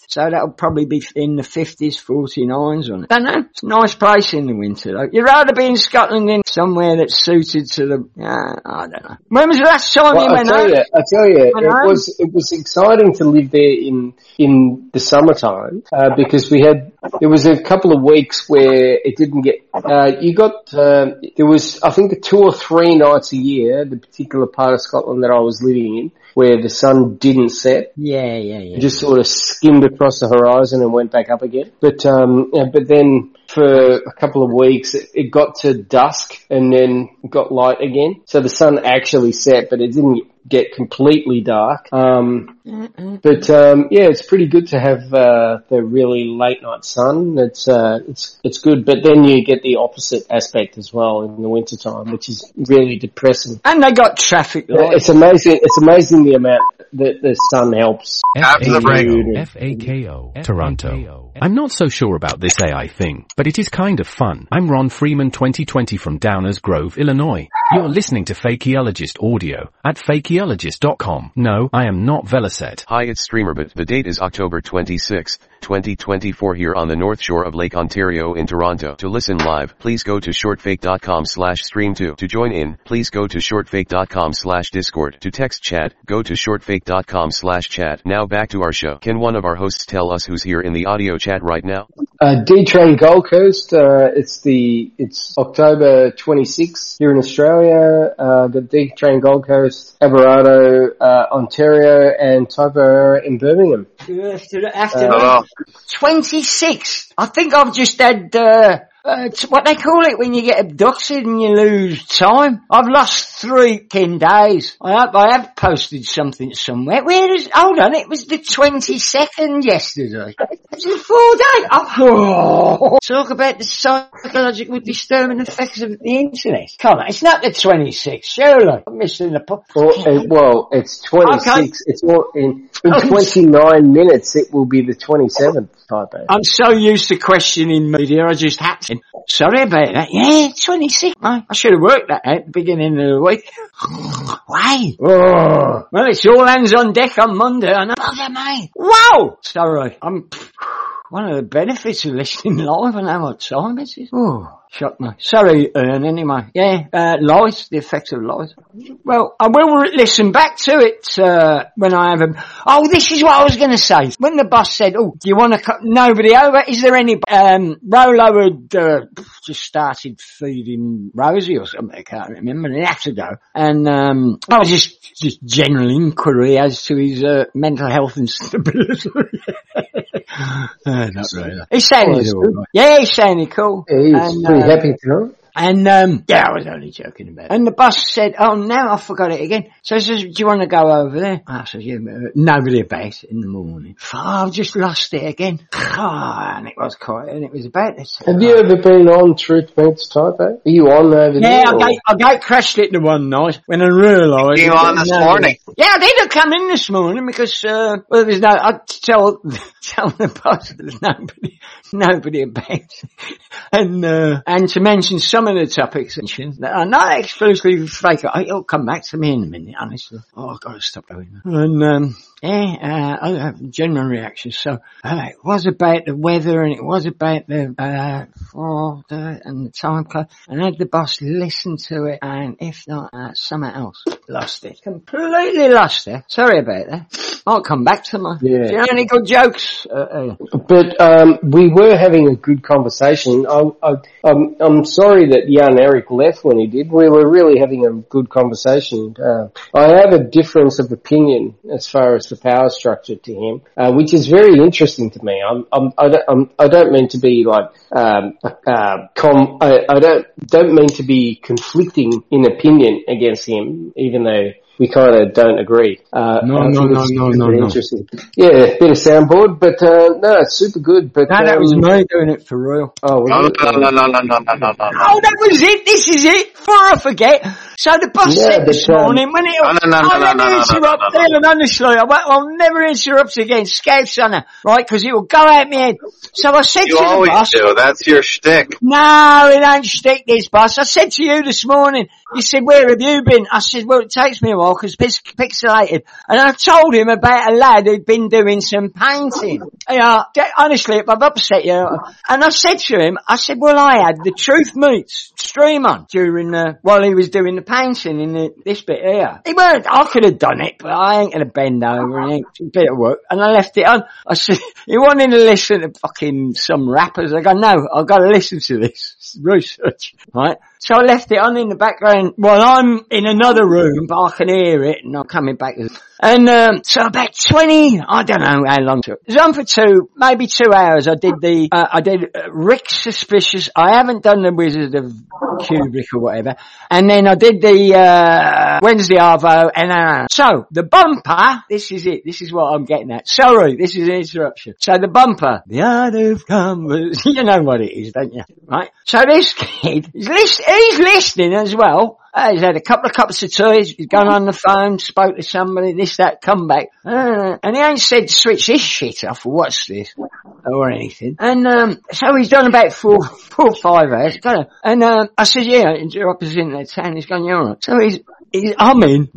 so that'll probably be in the fifties, forty-nines on it. Don't know. It's a nice place in the winter though. You'd rather be in Scotland than somewhere that's suited to the, uh, I don't know. When was the last time well, you went I tell home? you, I tell you, Went it home? was, it was exciting to live there in, in the summertime, uh, because we had, there was a couple of weeks where it didn't get, uh, you got, uh, there was, I think two or three nights a year, the particular part of Scotland that I was living in, where the sun didn't set. Yeah, yeah, yeah. It just sort of skimmed across the horizon and went back up again. But, um, yeah, but then for a couple of weeks, it, it got to dusk and then got light again. So the sun actually set, but it didn't get completely dark. Um, but, um, yeah, it's pretty good to have, uh, the really late night sun. It's, uh, it's, it's good. But then you get the opposite aspect as well in the winter time, which is really depressing. And they got traffic lights. It's amazing, it's amazing the amount that the sun helps. After the break. F A K O, Toronto. I'm not so sure about this A I thing, but it is kind of fun. I'm Ron Freeman twenty twenty from Downers Grove, Illinois. You're listening to Fakeologist Audio at fakeologist dot com. No, I am not Velocet. Hi, it's Streamerbit. The date is October twenty-sixth, twenty twenty-four here on the North Shore of Lake Ontario in Toronto. To listen live, please go to shortfake dot com slash stream two. To join in, please go to shortfake dot com slash discord. To text chat, go to shortfake dot com slash chat. Now back to our show. Can one of our hosts tell us who's here in the audio chat right now? Uh, D-Train Gold Coast, uh, it's the, it's October twenty-sixth here in Australia, uh, the D-Train Gold Coast, Alberado, uh, Ontario, and Typo in Birmingham. After, after Hello. twenty-six. I think I've just had, uh, uh, t- what they call it when you get abducted and you lose time. I've lost three kin days. I hope I have posted something somewhere. Where is, hold on, it was the twenty-second yesterday. It's a four day. Oh, talk about the psychological disturbing effects of the internet. Come on, it's not the twenty-sixth, surely. I'm missing the point. Well, uh, well, it's twenty-six, Okay. it's all in, in twenty-nine minutes it will be the twenty-seventh, Typo. I'm so used to questioning media, I just had to. Sorry about that. Yeah, twenty-six. I should have worked that out at the beginning of the week. Why? Oh. Well, it's all hands on deck on Monday. I know. Bother me. Wow! Sorry. I'm... One of the benefits of listening live, I know what time it is. Oh, shocked me. Sorry, Ern, anyway. Yeah, uh, lies, the effects of lies. Well, I will re- listen back to it, uh, when I have a... Oh, this is what I was going to say. When the boss said, oh, do you want to cut nobody over? Is there any... Um, Rolo had, uh, just started feeding Rosie or something, I can't remember, and he had to go. And, um, I was just, just general inquiry as to his, uh, mental health and stability. Uh, not really. He's saying he's all right. Yeah, he's saying he's cool. Yeah, he's and, pretty uh, happy to know. And, um, yeah, I was only joking about it. And the boss said, oh, now I forgot it again. So he says, do you want to go over there? I said, yeah, uh, nobody about it in the morning. Oh, I've just lost it again. Oh, and it was quite, and it was about this. Have you ever been on Truth Meets Typo? Are you on over there? Yeah, I gate, I gate crashed it the one night when I realised. You on this no, morning? Yeah, I did come in this morning because, uh, well, there's no, I tell, tell the boss there's nobody, nobody about. And, uh, and to mention some of the topics that are not exclusively fake. It'll come back to me in a minute, honestly. Oh, I've got to stop doing that. And, um, yeah, uh, I have general reactions. So, uh, it was about the weather and it was about the, uh, for the, and the time clock. And I had the boss listen to it and if not, uh, something else. Lost it. Completely lost it. Sorry about that. I'll come back to my, yeah. Do you know any good jokes? Uh, uh. But, um, we were having a good conversation. I, I, I'm, I'm sorry that Jan Eric left when he did. We were really having a good conversation. Uh, I have a difference of opinion as far as the power structure to him, uh, which is very interesting to me. I'm, I'm, I don't, I'm, I don't mean to be like, um, uh, com, I, I don't, don't mean to be conflicting in opinion against him, even though we kind of don't agree. Uh, no, no, no, no, no, no. Interesting. Yeah, a bit of soundboard, but, uh, no, it's super good. But, no, that um, was me doing it for real. Oh, was no, it? no, no, no, no, no, no, no, no. Oh, that was it. This is it. Before I forget. So the boss Yeah, said but, this um, morning when it, No, no, no, I'll no, never no, no, no, interrupt no, no, no. Dylan, honestly. I won't, I'll never interrupt again. Scouts on her, right? Because it will go out my head. So I said You to the always boss, do. That's your shtick. no, it ain't shtick this, boss. I said to you this morning, you said, where have you been? I said, well, it takes me a while. while because it's pixelated. And I told him about a lad who'd been doing some painting. You know, honestly, I've upset you. And I said to him, I said, well, I had the Truth Meets stream on during the, while he was doing the painting in the, this bit here. He weren't, I could have done it, but I ain't gonna bend over and it's a bit of work. And I left it on. I said, he wanted to listen to fucking some rappers. I go, no, I've got to listen to this research, right? So I left it on in the background while I'm in another room, but I can hear it and I'm coming back. And, um, so about twenty, I don't know how long it took. It was on for two, maybe two hours. I did the, uh, I did uh, Rick Suspicious. I haven't done the Wizard of Kubrick or whatever. And then I did the, uh, Wednesday Arvo and, uh, so the bumper, this is it. This is what I'm getting at. Sorry, this is an interruption. So the bumper, the art of commerce, you know what it is, don't you? Right? So this kid, he's listening. He's listening as well. Uh, he's had a couple of cups of tea, he's gone on the phone, spoke to somebody, this, that, come back. Uh, and he ain't said switch this shit off or what's this or anything. And um so he's done about four, four or five hours. And um I said, yeah, you're opposite in that town. He's gone, yeah, all right. So he's, he's humming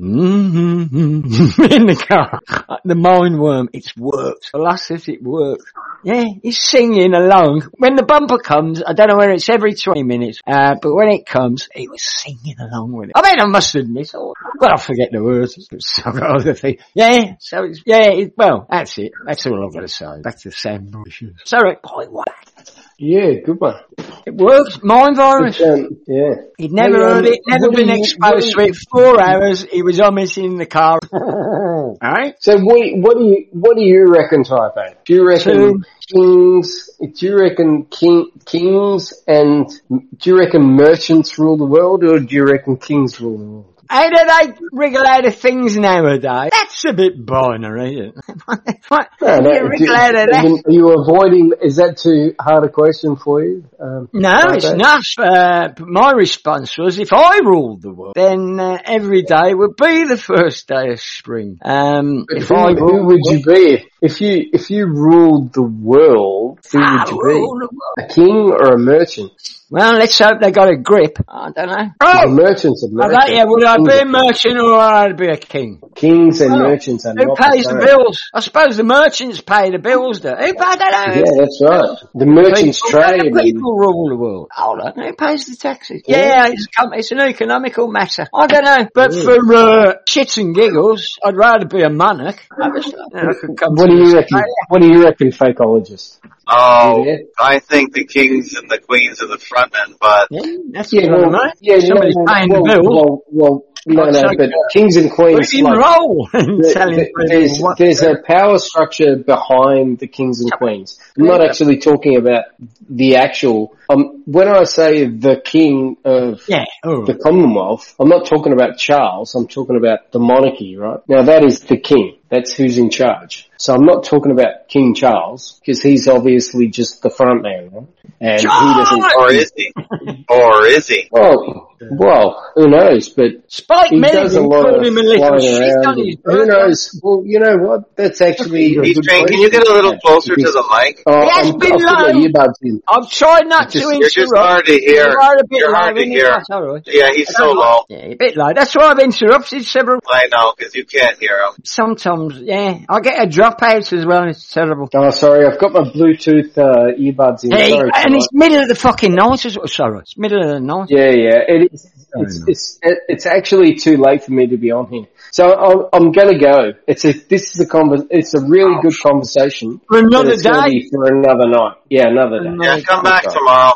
mm-hmm, in the car. The mind worm, it's worked. Philosophy, it works. Yeah, he's singing along. When the bumper comes, I don't know whether it's every twenty minutes, uh, but when it comes, he was singing along with it. I mean, I must admit, oh, well, I forget the words. I've got other things. Yeah, so it's, yeah, it, well, that's it. That's all I've got to say. Back to Sam Bush's. Sorry, boy, what? Yeah, good one. It works. Mind virus. But, um, yeah. He'd never hey, um, heard it, never been you, exposed to it. Four hours, he was almost in the car. Alright? So what, what do you, what do you reckon, Typo? Do you reckon Two. kings, do you reckon king, kings and, do you reckon merchants rule the world or do you reckon kings rule the world? How do they wriggle out of things nowadays? That's a bit binary, isn't it? What? No, no, you wriggle out of that? Are you avoiding, is that too hard a question for you? Um, No, it's not. Uh, but my response was, if I ruled the world, then uh, every day would be the first day of spring. Um, But if who, I who would you be? If you, if you ruled the world, who Ah, would you rule the be? world. A king or a merchant? Well, let's hope they got a grip. I don't know. The Oh! merchants are I merchants. don't, yeah, would I Kings be a are- merchant or would I be a king? Kings and Well, merchants are Who not pays the the same. bills? I suppose the merchants pay the bills, do they? Who pay, I don't know. Yeah, that's right. The merchants People, trade. the and- people rule the world. Hold on, who pays the taxes? Yeah. Yeah, it's, com- it's an economical matter. I don't know, but for uh, shits and giggles, I'd rather be a monarch. Obviously. Then I could come What to do you reckon? Australia. What do you reckon, fakeologist? Oh, Yeah. I think the kings and the queens are the front men, but Yeah, that's Yeah, what well, I know. yeah, Somebody's no, no, paying well, the bill. Well, well, no, That's no, okay. but kings and queens, We like, enroll in the- telling the- people there's, what there's a power structure behind the kings and queens. I'm not actually talking about the actual, um, when I say the king of Yeah, all the right. Commonwealth, I'm not talking about Charles, I'm talking about the monarchy, right? Now that is the king. That's who's in charge. So I'm not talking about King Charles, because he's obviously just the front man, right? And he doesn't, or is he? Or is he? well, well, who knows, but Spike he does a Milligan lot called of him a little flying shit around. on his and Who birthday. knows? Well, you know what? That's actually a He's good trained. question. Can you get a little closer to Because- the mic? Oh, He has I'm, been I've got my low. earbuds in. I've tried not Just- to You're just interrupt. hard to hear. You are a bit You're low, hard to isn't it? hear. That's all right. Yeah, he's I so don't low. like- Yeah, a bit low. That's why I've interrupted several. I know, because you can't hear him. Sometimes, yeah. I get a dropout as well. It's terrible. Oh, sorry, I've got my Bluetooth uh, earbuds in. Hey, Sorry, and it's tonight. middle of the fucking night as well. Sorry, it's middle of the night. Yeah, yeah. It is. It's, it's it's actually too late for me to be on here. So I'm, I'm gonna go. It's a this is a conver- It's a really Oh, good conversation. For another but it's gonna day. be for another night. Yeah, another day. Yeah, come back Okay. tomorrow.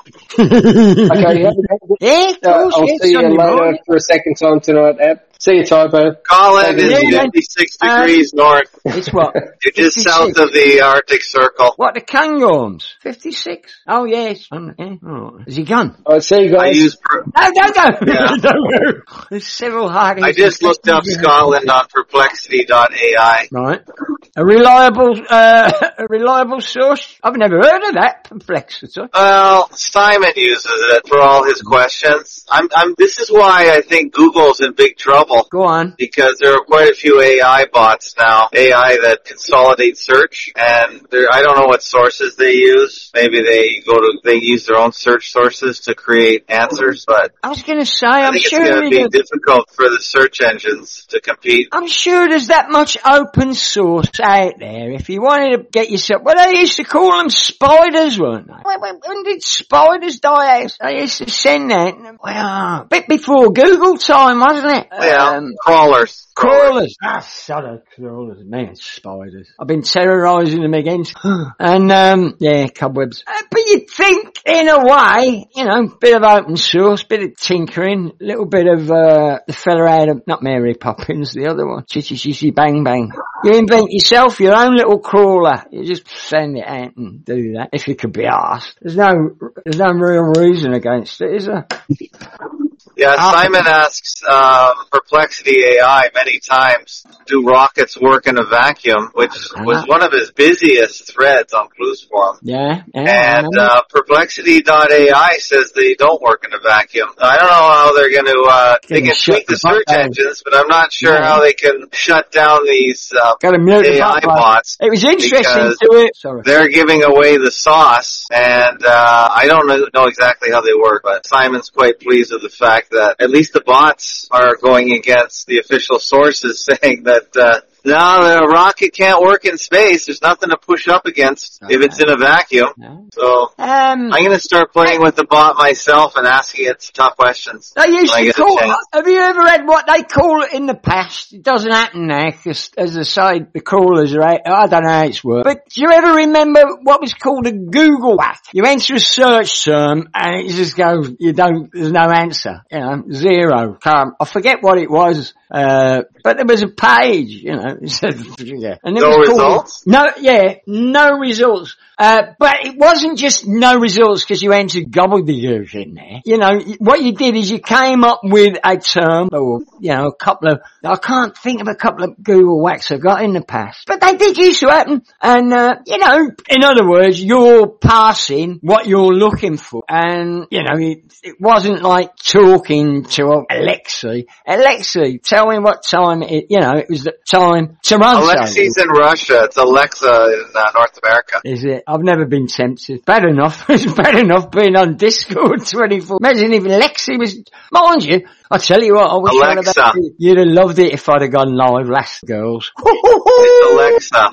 Okay, have a- Yeah, of uh, course, I'll yeah, see you Sunday later morning. for a second time tonight, Ab. See you, Typo. Colin is Yeah. fifty-six Uh, degrees north. It's what? You're just fifty-six. south of the Arctic Circle. What, the Cairngorms? fifty-six? Oh, yes. Um, yeah. Oh. Has he gone? All right, see you I guys. use. Per- No, don't go. Yeah. Don't go. There's several hard I just looked up Scotland on perplexity dot A I. Right. A reliable, uh, a reliable source? I've never heard of that, Perplexity. Well, Simon uses it for all his questions. I'm, I'm, this is why I think Google's in big trouble. Go on. Because there are quite a few A I bots now, A I that consolidate search, and there, I don't know what sources they use. Maybe they go to, they use their own search sources to create answers, but I was going to say, I I'm think sure it's going to be there's- difficult for the search engines to compete. I'm sure there's that much open source out there. If you wanted to get yourself, well, they used to call them spiders, weren't they? When, when, when did spiders die out? They used to send that, well, a bit before Google time, wasn't it? Yeah, Um, crawlers. Crawlers. Ah, son of crawlers. Man, spiders. I've been terrorising them again. And, um, yeah, cobwebs. Uh, but you'd think, in a way, you know, bit of open source, bit of tinkering, little bit of, uh, the fella out of, not Mary Poppins, the other one. Chitty chitty bang bang. You invent yourself your own little crawler. You just send it out and do that, if you could be asked. There's no, there's no real reason against it, is there? Yeah, Simon asks, um, Perplexity A I many times, do rockets work in a vacuum, which was one of his busiest threads on Clues Forum. Yeah, yeah. And, uh, Perplexity dot A I says they don't work in a vacuum. I don't know how they're going to, uh, they can tweak the search engines, but I'm not sure Yeah. how they can shut down these, uh, Got a mute A I the bots. It was interesting because to it. Sorry. They're giving away the sauce, and, uh, I don't know, know exactly how they work, but Simon's quite pleased with the fact that at least the bots are going against the official sources saying that, uh, no, the rocket can't work in space. There's nothing to push up against if it's in a vacuum. So Um, I'm going to start playing with the bot myself and asking it tough questions. They used when I to get a call, chance. have you ever read what they call it in the past? It doesn't happen now, because as I say, the crawlers are out, I don't know how it's worked. But do you ever remember what was called a Google whack? You enter a search term and it just goes, you don't, there's no answer. You know, zero. Can't, I forget what it was, uh, but there was a page, you know, it said, yeah. And it No was called- results? No, yeah, no results. Uh, but it wasn't just no results because you entered gobbledygook in there. You know, what you did is you came up with a term or, you know, a couple of, I can't think of a couple of Google whacks I got in the past, but they did used to happen. And, uh, you know, in other words, you're passing what you're looking for. And, you know, it, it wasn't like talking to Alexei. Alexei, tell me what time it is. You know, it was the time, Toronto. Alexei's in Russia. It's Alexa in uh, North America. Is it? I've never been tempted. Bad enough. It's bad enough being on Discord twenty-four. Imagine if Lexi was, mind you, I tell you what, I wish I'd Alexa. have, you'd have loved it if I'd have gone live last girls. It's Alexa.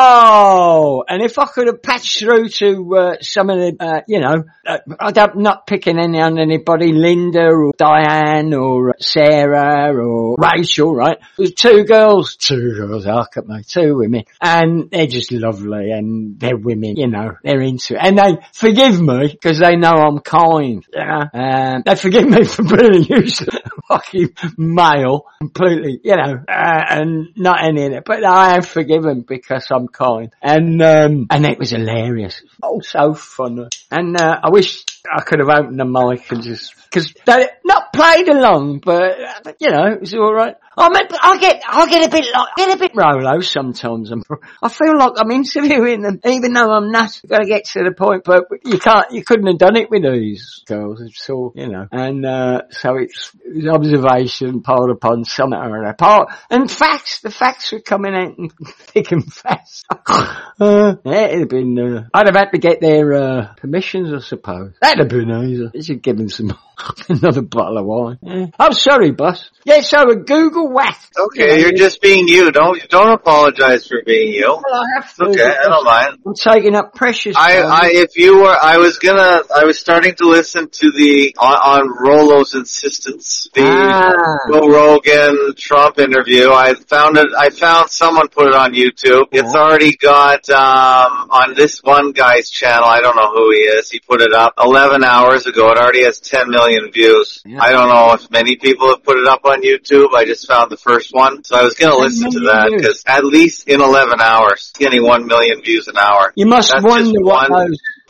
Oh, and if I could have patched through to, uh, some of the, uh, you know, uh, I don't, not picking any on anybody, Linda or Diane or Sarah or Rachel, right? There's two girls, two girls, oh, look at me, two women, and they're just lovely and they're women, you know, they're into it. And they forgive me because they know I'm kind, you know. Um, they forgive me for being a useless fucking male, completely, you know, uh, and not any of that. But I am forgiven because I'm kind. And, um, and it was hilarious. Oh, so funny. And, uh, I wish I could have opened the mic and just, cause they not played along, but, uh, you know, it was alright. I mean, I get, I get a bit like, get a bit Rolo sometimes. I'm, I feel like I'm interviewing them, even though I'm not. Got to get to the point, but you can't, you couldn't have done it with these girls. It's all, you know, and, uh, so it's, it's observation, piled upon something or other. Part, and facts, the facts were coming out and thick and fast. uh, yeah, it'd have been, uh, I'd have had to get their, uh, permissions, I suppose. That'd have been easy. They should give them some, another bottle of wine. Yeah. I'm sorry, boss. Yeah, so a Google whack. Okay, you're just being you. Don't don't apologize for being you. Well, I have to. Okay, I don't mind. I'm taking up precious I, time. I, if you were, I was gonna, I was starting to listen to the, on, on Rolo's insistence, the Ah. Joe Rogan Trump interview. I found it, I found someone put it on YouTube. It's already got, um, on this one guy's channel, I don't know who he is, he put it up eleven hours ago. It already has ten million views. Yeah. I don't know if many people have put it up on YouTube. I just found the first one. So I was gonna listen to that, because at least in eleven hours, it's getting one million views an hour. You must That's wonder just what one those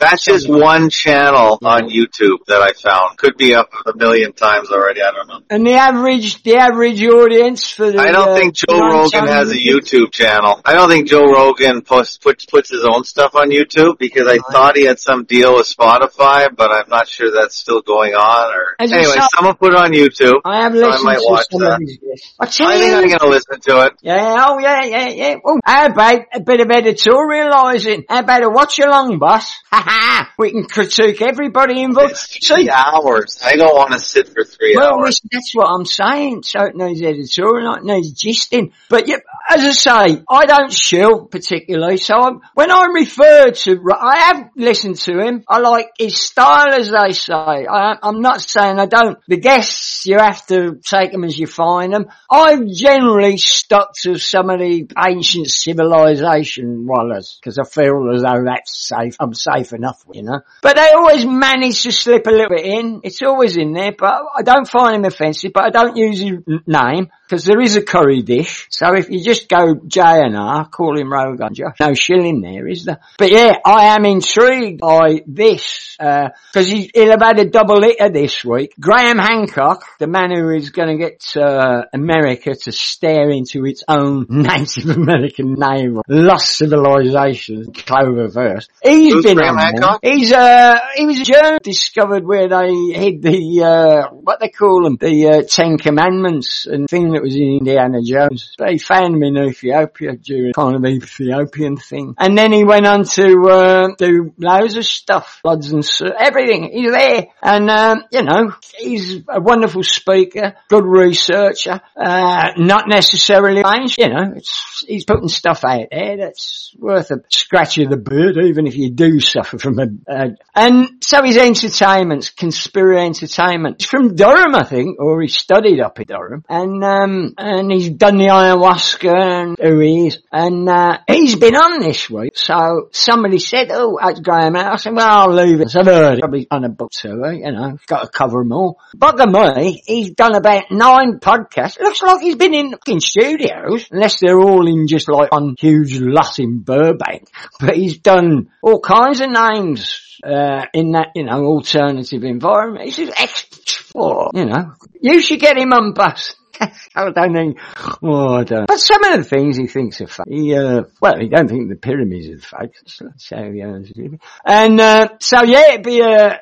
That's just one channel on YouTube that I found. Could be up a million times already. I don't know. And the average, the average audience for the. I don't uh, think Joe Rogan has a YouTube channel. I don't think Joe Rogan posts puts, puts his own stuff on YouTube because I thought he had some deal with Spotify, but I'm not sure that's still going on. Or As anyway, saw, someone put it on YouTube. I have so listened I might to watch some that. of his guests. I tell I think you, I'm going to listen to it. Yeah, oh yeah, yeah, yeah. Oh, how about a bit of editorialising? How about a watch along, boss? Ha ha! We can critique everybody involved. It's three See, hours. I don't want to sit for three well, hours. Listen, that's what I'm saying. So it needs editorial, it needs gisting. But yeah, as I say, I don't shill particularly. So I'm, when I refer to, I have listened to him. I like his style, as they say. I, I'm not saying I don't. The guests, you have to take them as you find them. I've generally stuck to some of the ancient civilization wallers because I feel as though that's safe. I'm safe enough, you know. But they always manage to slip a little bit in. It's always in there, but I don't find him offensive. But I don't use his name because there is a curry dish. So if you just go J and R, call him Rogan, no shilling there, is there? But yeah, I am intrigued by this because uh, he, he'll have had a double hitter this week. Graham Hancock, the man who is going to get uh, America to stare into its own Native American name, lost civilization, Cloververse. He's Who's been Graham on Hancock? there. He's uh, he was a journal discovered where they hid the uh, what they call them, the uh, Ten Commandments and thing that was in Indiana Jones. They found him in Ethiopia during kind of Ethiopian thing, and then he went on to uh, do loads of stuff, floods and so, everything. He's there, and um, you know, he's a wonderful speaker, good researcher, uh, not necessarily famous, you know, it's, he's putting stuff out there that's worth a scratch of the bird, even if you do suffer from a, uh, and so his entertainment's Conspiracy Entertainment. He's from Durham, I think, or he studied up in Durham, and, um, and he's done the ayahuasca and who he is, and, uh, he's been on this week, so somebody said, oh, that's Graham, I said, well, I'll leave it. So I've heard it, probably on a book tour, you know, got to cover them all. Bugger me, he's done about nine podcasts. Looks like he's been in fucking studios, unless they're all in just like one huge lot in Burbank. But he's done all kinds of names, uh, in that, you know, alternative environment. He's just ex, you know, you should get him on bus. I don't think, oh, I don't. But some of the things he thinks are fake. He, uh, well, he don't think the pyramids are fake. So, yeah. And, uh, so yeah, it'd be a,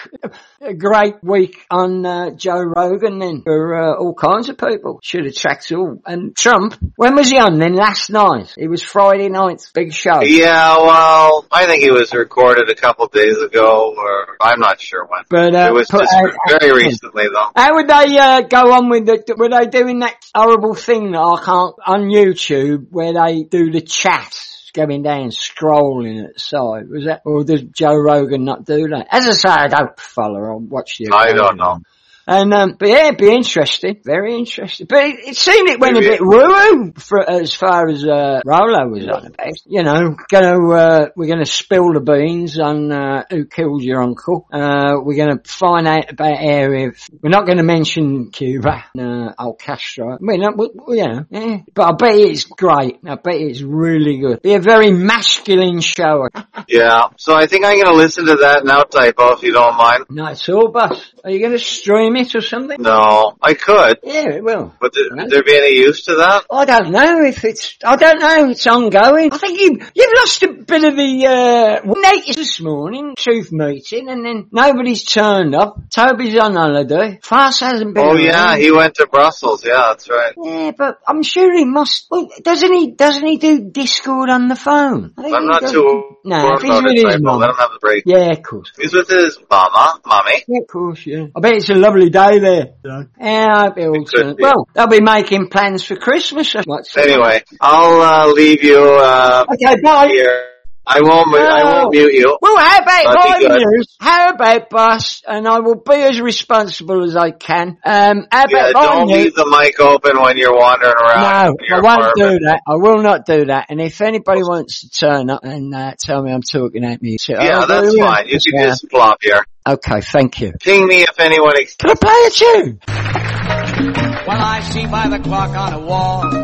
a great week on, uh, Joe Rogan then for, uh, all kinds of people. Should attract all. And Trump, when was he on then? Last night. It was Friday night, big show. Yeah, well, I think it was recorded a couple days ago, or I'm not sure when. But, uh, it was put, just uh, very recently though. How would they, uh, go on with the, would they doing that horrible thing that I can't, on YouTube, where they do the chat going down, scrolling at the side? Was that, or does Joe Rogan not do that? As I say, I don't follow, I'll watch the I don't know. And, um, but yeah, it'd be interesting. Very interesting. But it, it seemed it went Maybe. a bit woo-woo for, as far as, uh, Rolo was on about. You know, gonna, uh, we're gonna spill the beans on, uh, who killed your uncle. Uh, we're gonna find out about area. We're not gonna mention Cuba, uh, old Castro. I mean, we, we, you know, yeah. But I bet it's great. I bet it's really good. Be a very masculine show. Yeah. So I think I'm gonna listen to that now, Typo, if you don't mind. No, it's all, boss. Are you gonna stream it or something? No, I could. Yeah, it will. But th- would there be any use to that? I don't know if it's, I don't know, it's ongoing. I think you, you've lost a bit of the, uh, Nate this morning, truth meeting, and then nobody's turned up. Toby's on holiday. Fast hasn't been Oh around. yeah, he went to Brussels, yeah, that's right. Yeah, but I'm sure he must, well, doesn't he, doesn't he do Discord on the phone? I think I'm he not does. too No, if he's about with it, his Typo. mum. Let him have a break. Yeah, of course. He's with his mama, mommy. Yeah, of course, yeah. I bet it's a lovely day there. Yeah, I hope it all turns. Well, they'll be making plans for Christmas. Anyway, I'll uh, leave you uh, okay, bye. here. I won't, no. I won't mute you. Well, how about my news? How about boss? And I will be as responsible as I can. Um, how yeah, about don't leave the mic open when you're wandering around. No, I won't apartment. do that. I will not do that. And if anybody wants to turn up and uh, tell me I'm talking at me, so yeah, I'll that's do fine. It. You can just flop here. Okay, thank you. Ping me if anyone. Ex- can I play a tune? Well, I see by the clock on the wall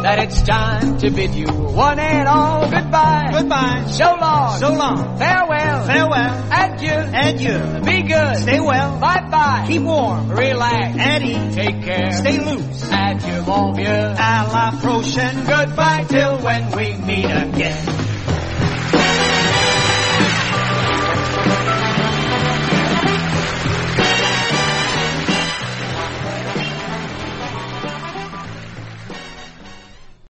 that it's time to bid you one and all goodbye. Goodbye. So long. So long. Farewell. Farewell. Adieu. Adieu. Be good. Stay well. Bye-bye. Keep warm. Relax. And eat. Take care. Stay loose. Adieu, mon vieux. À la prochaine. Goodbye till when we meet again.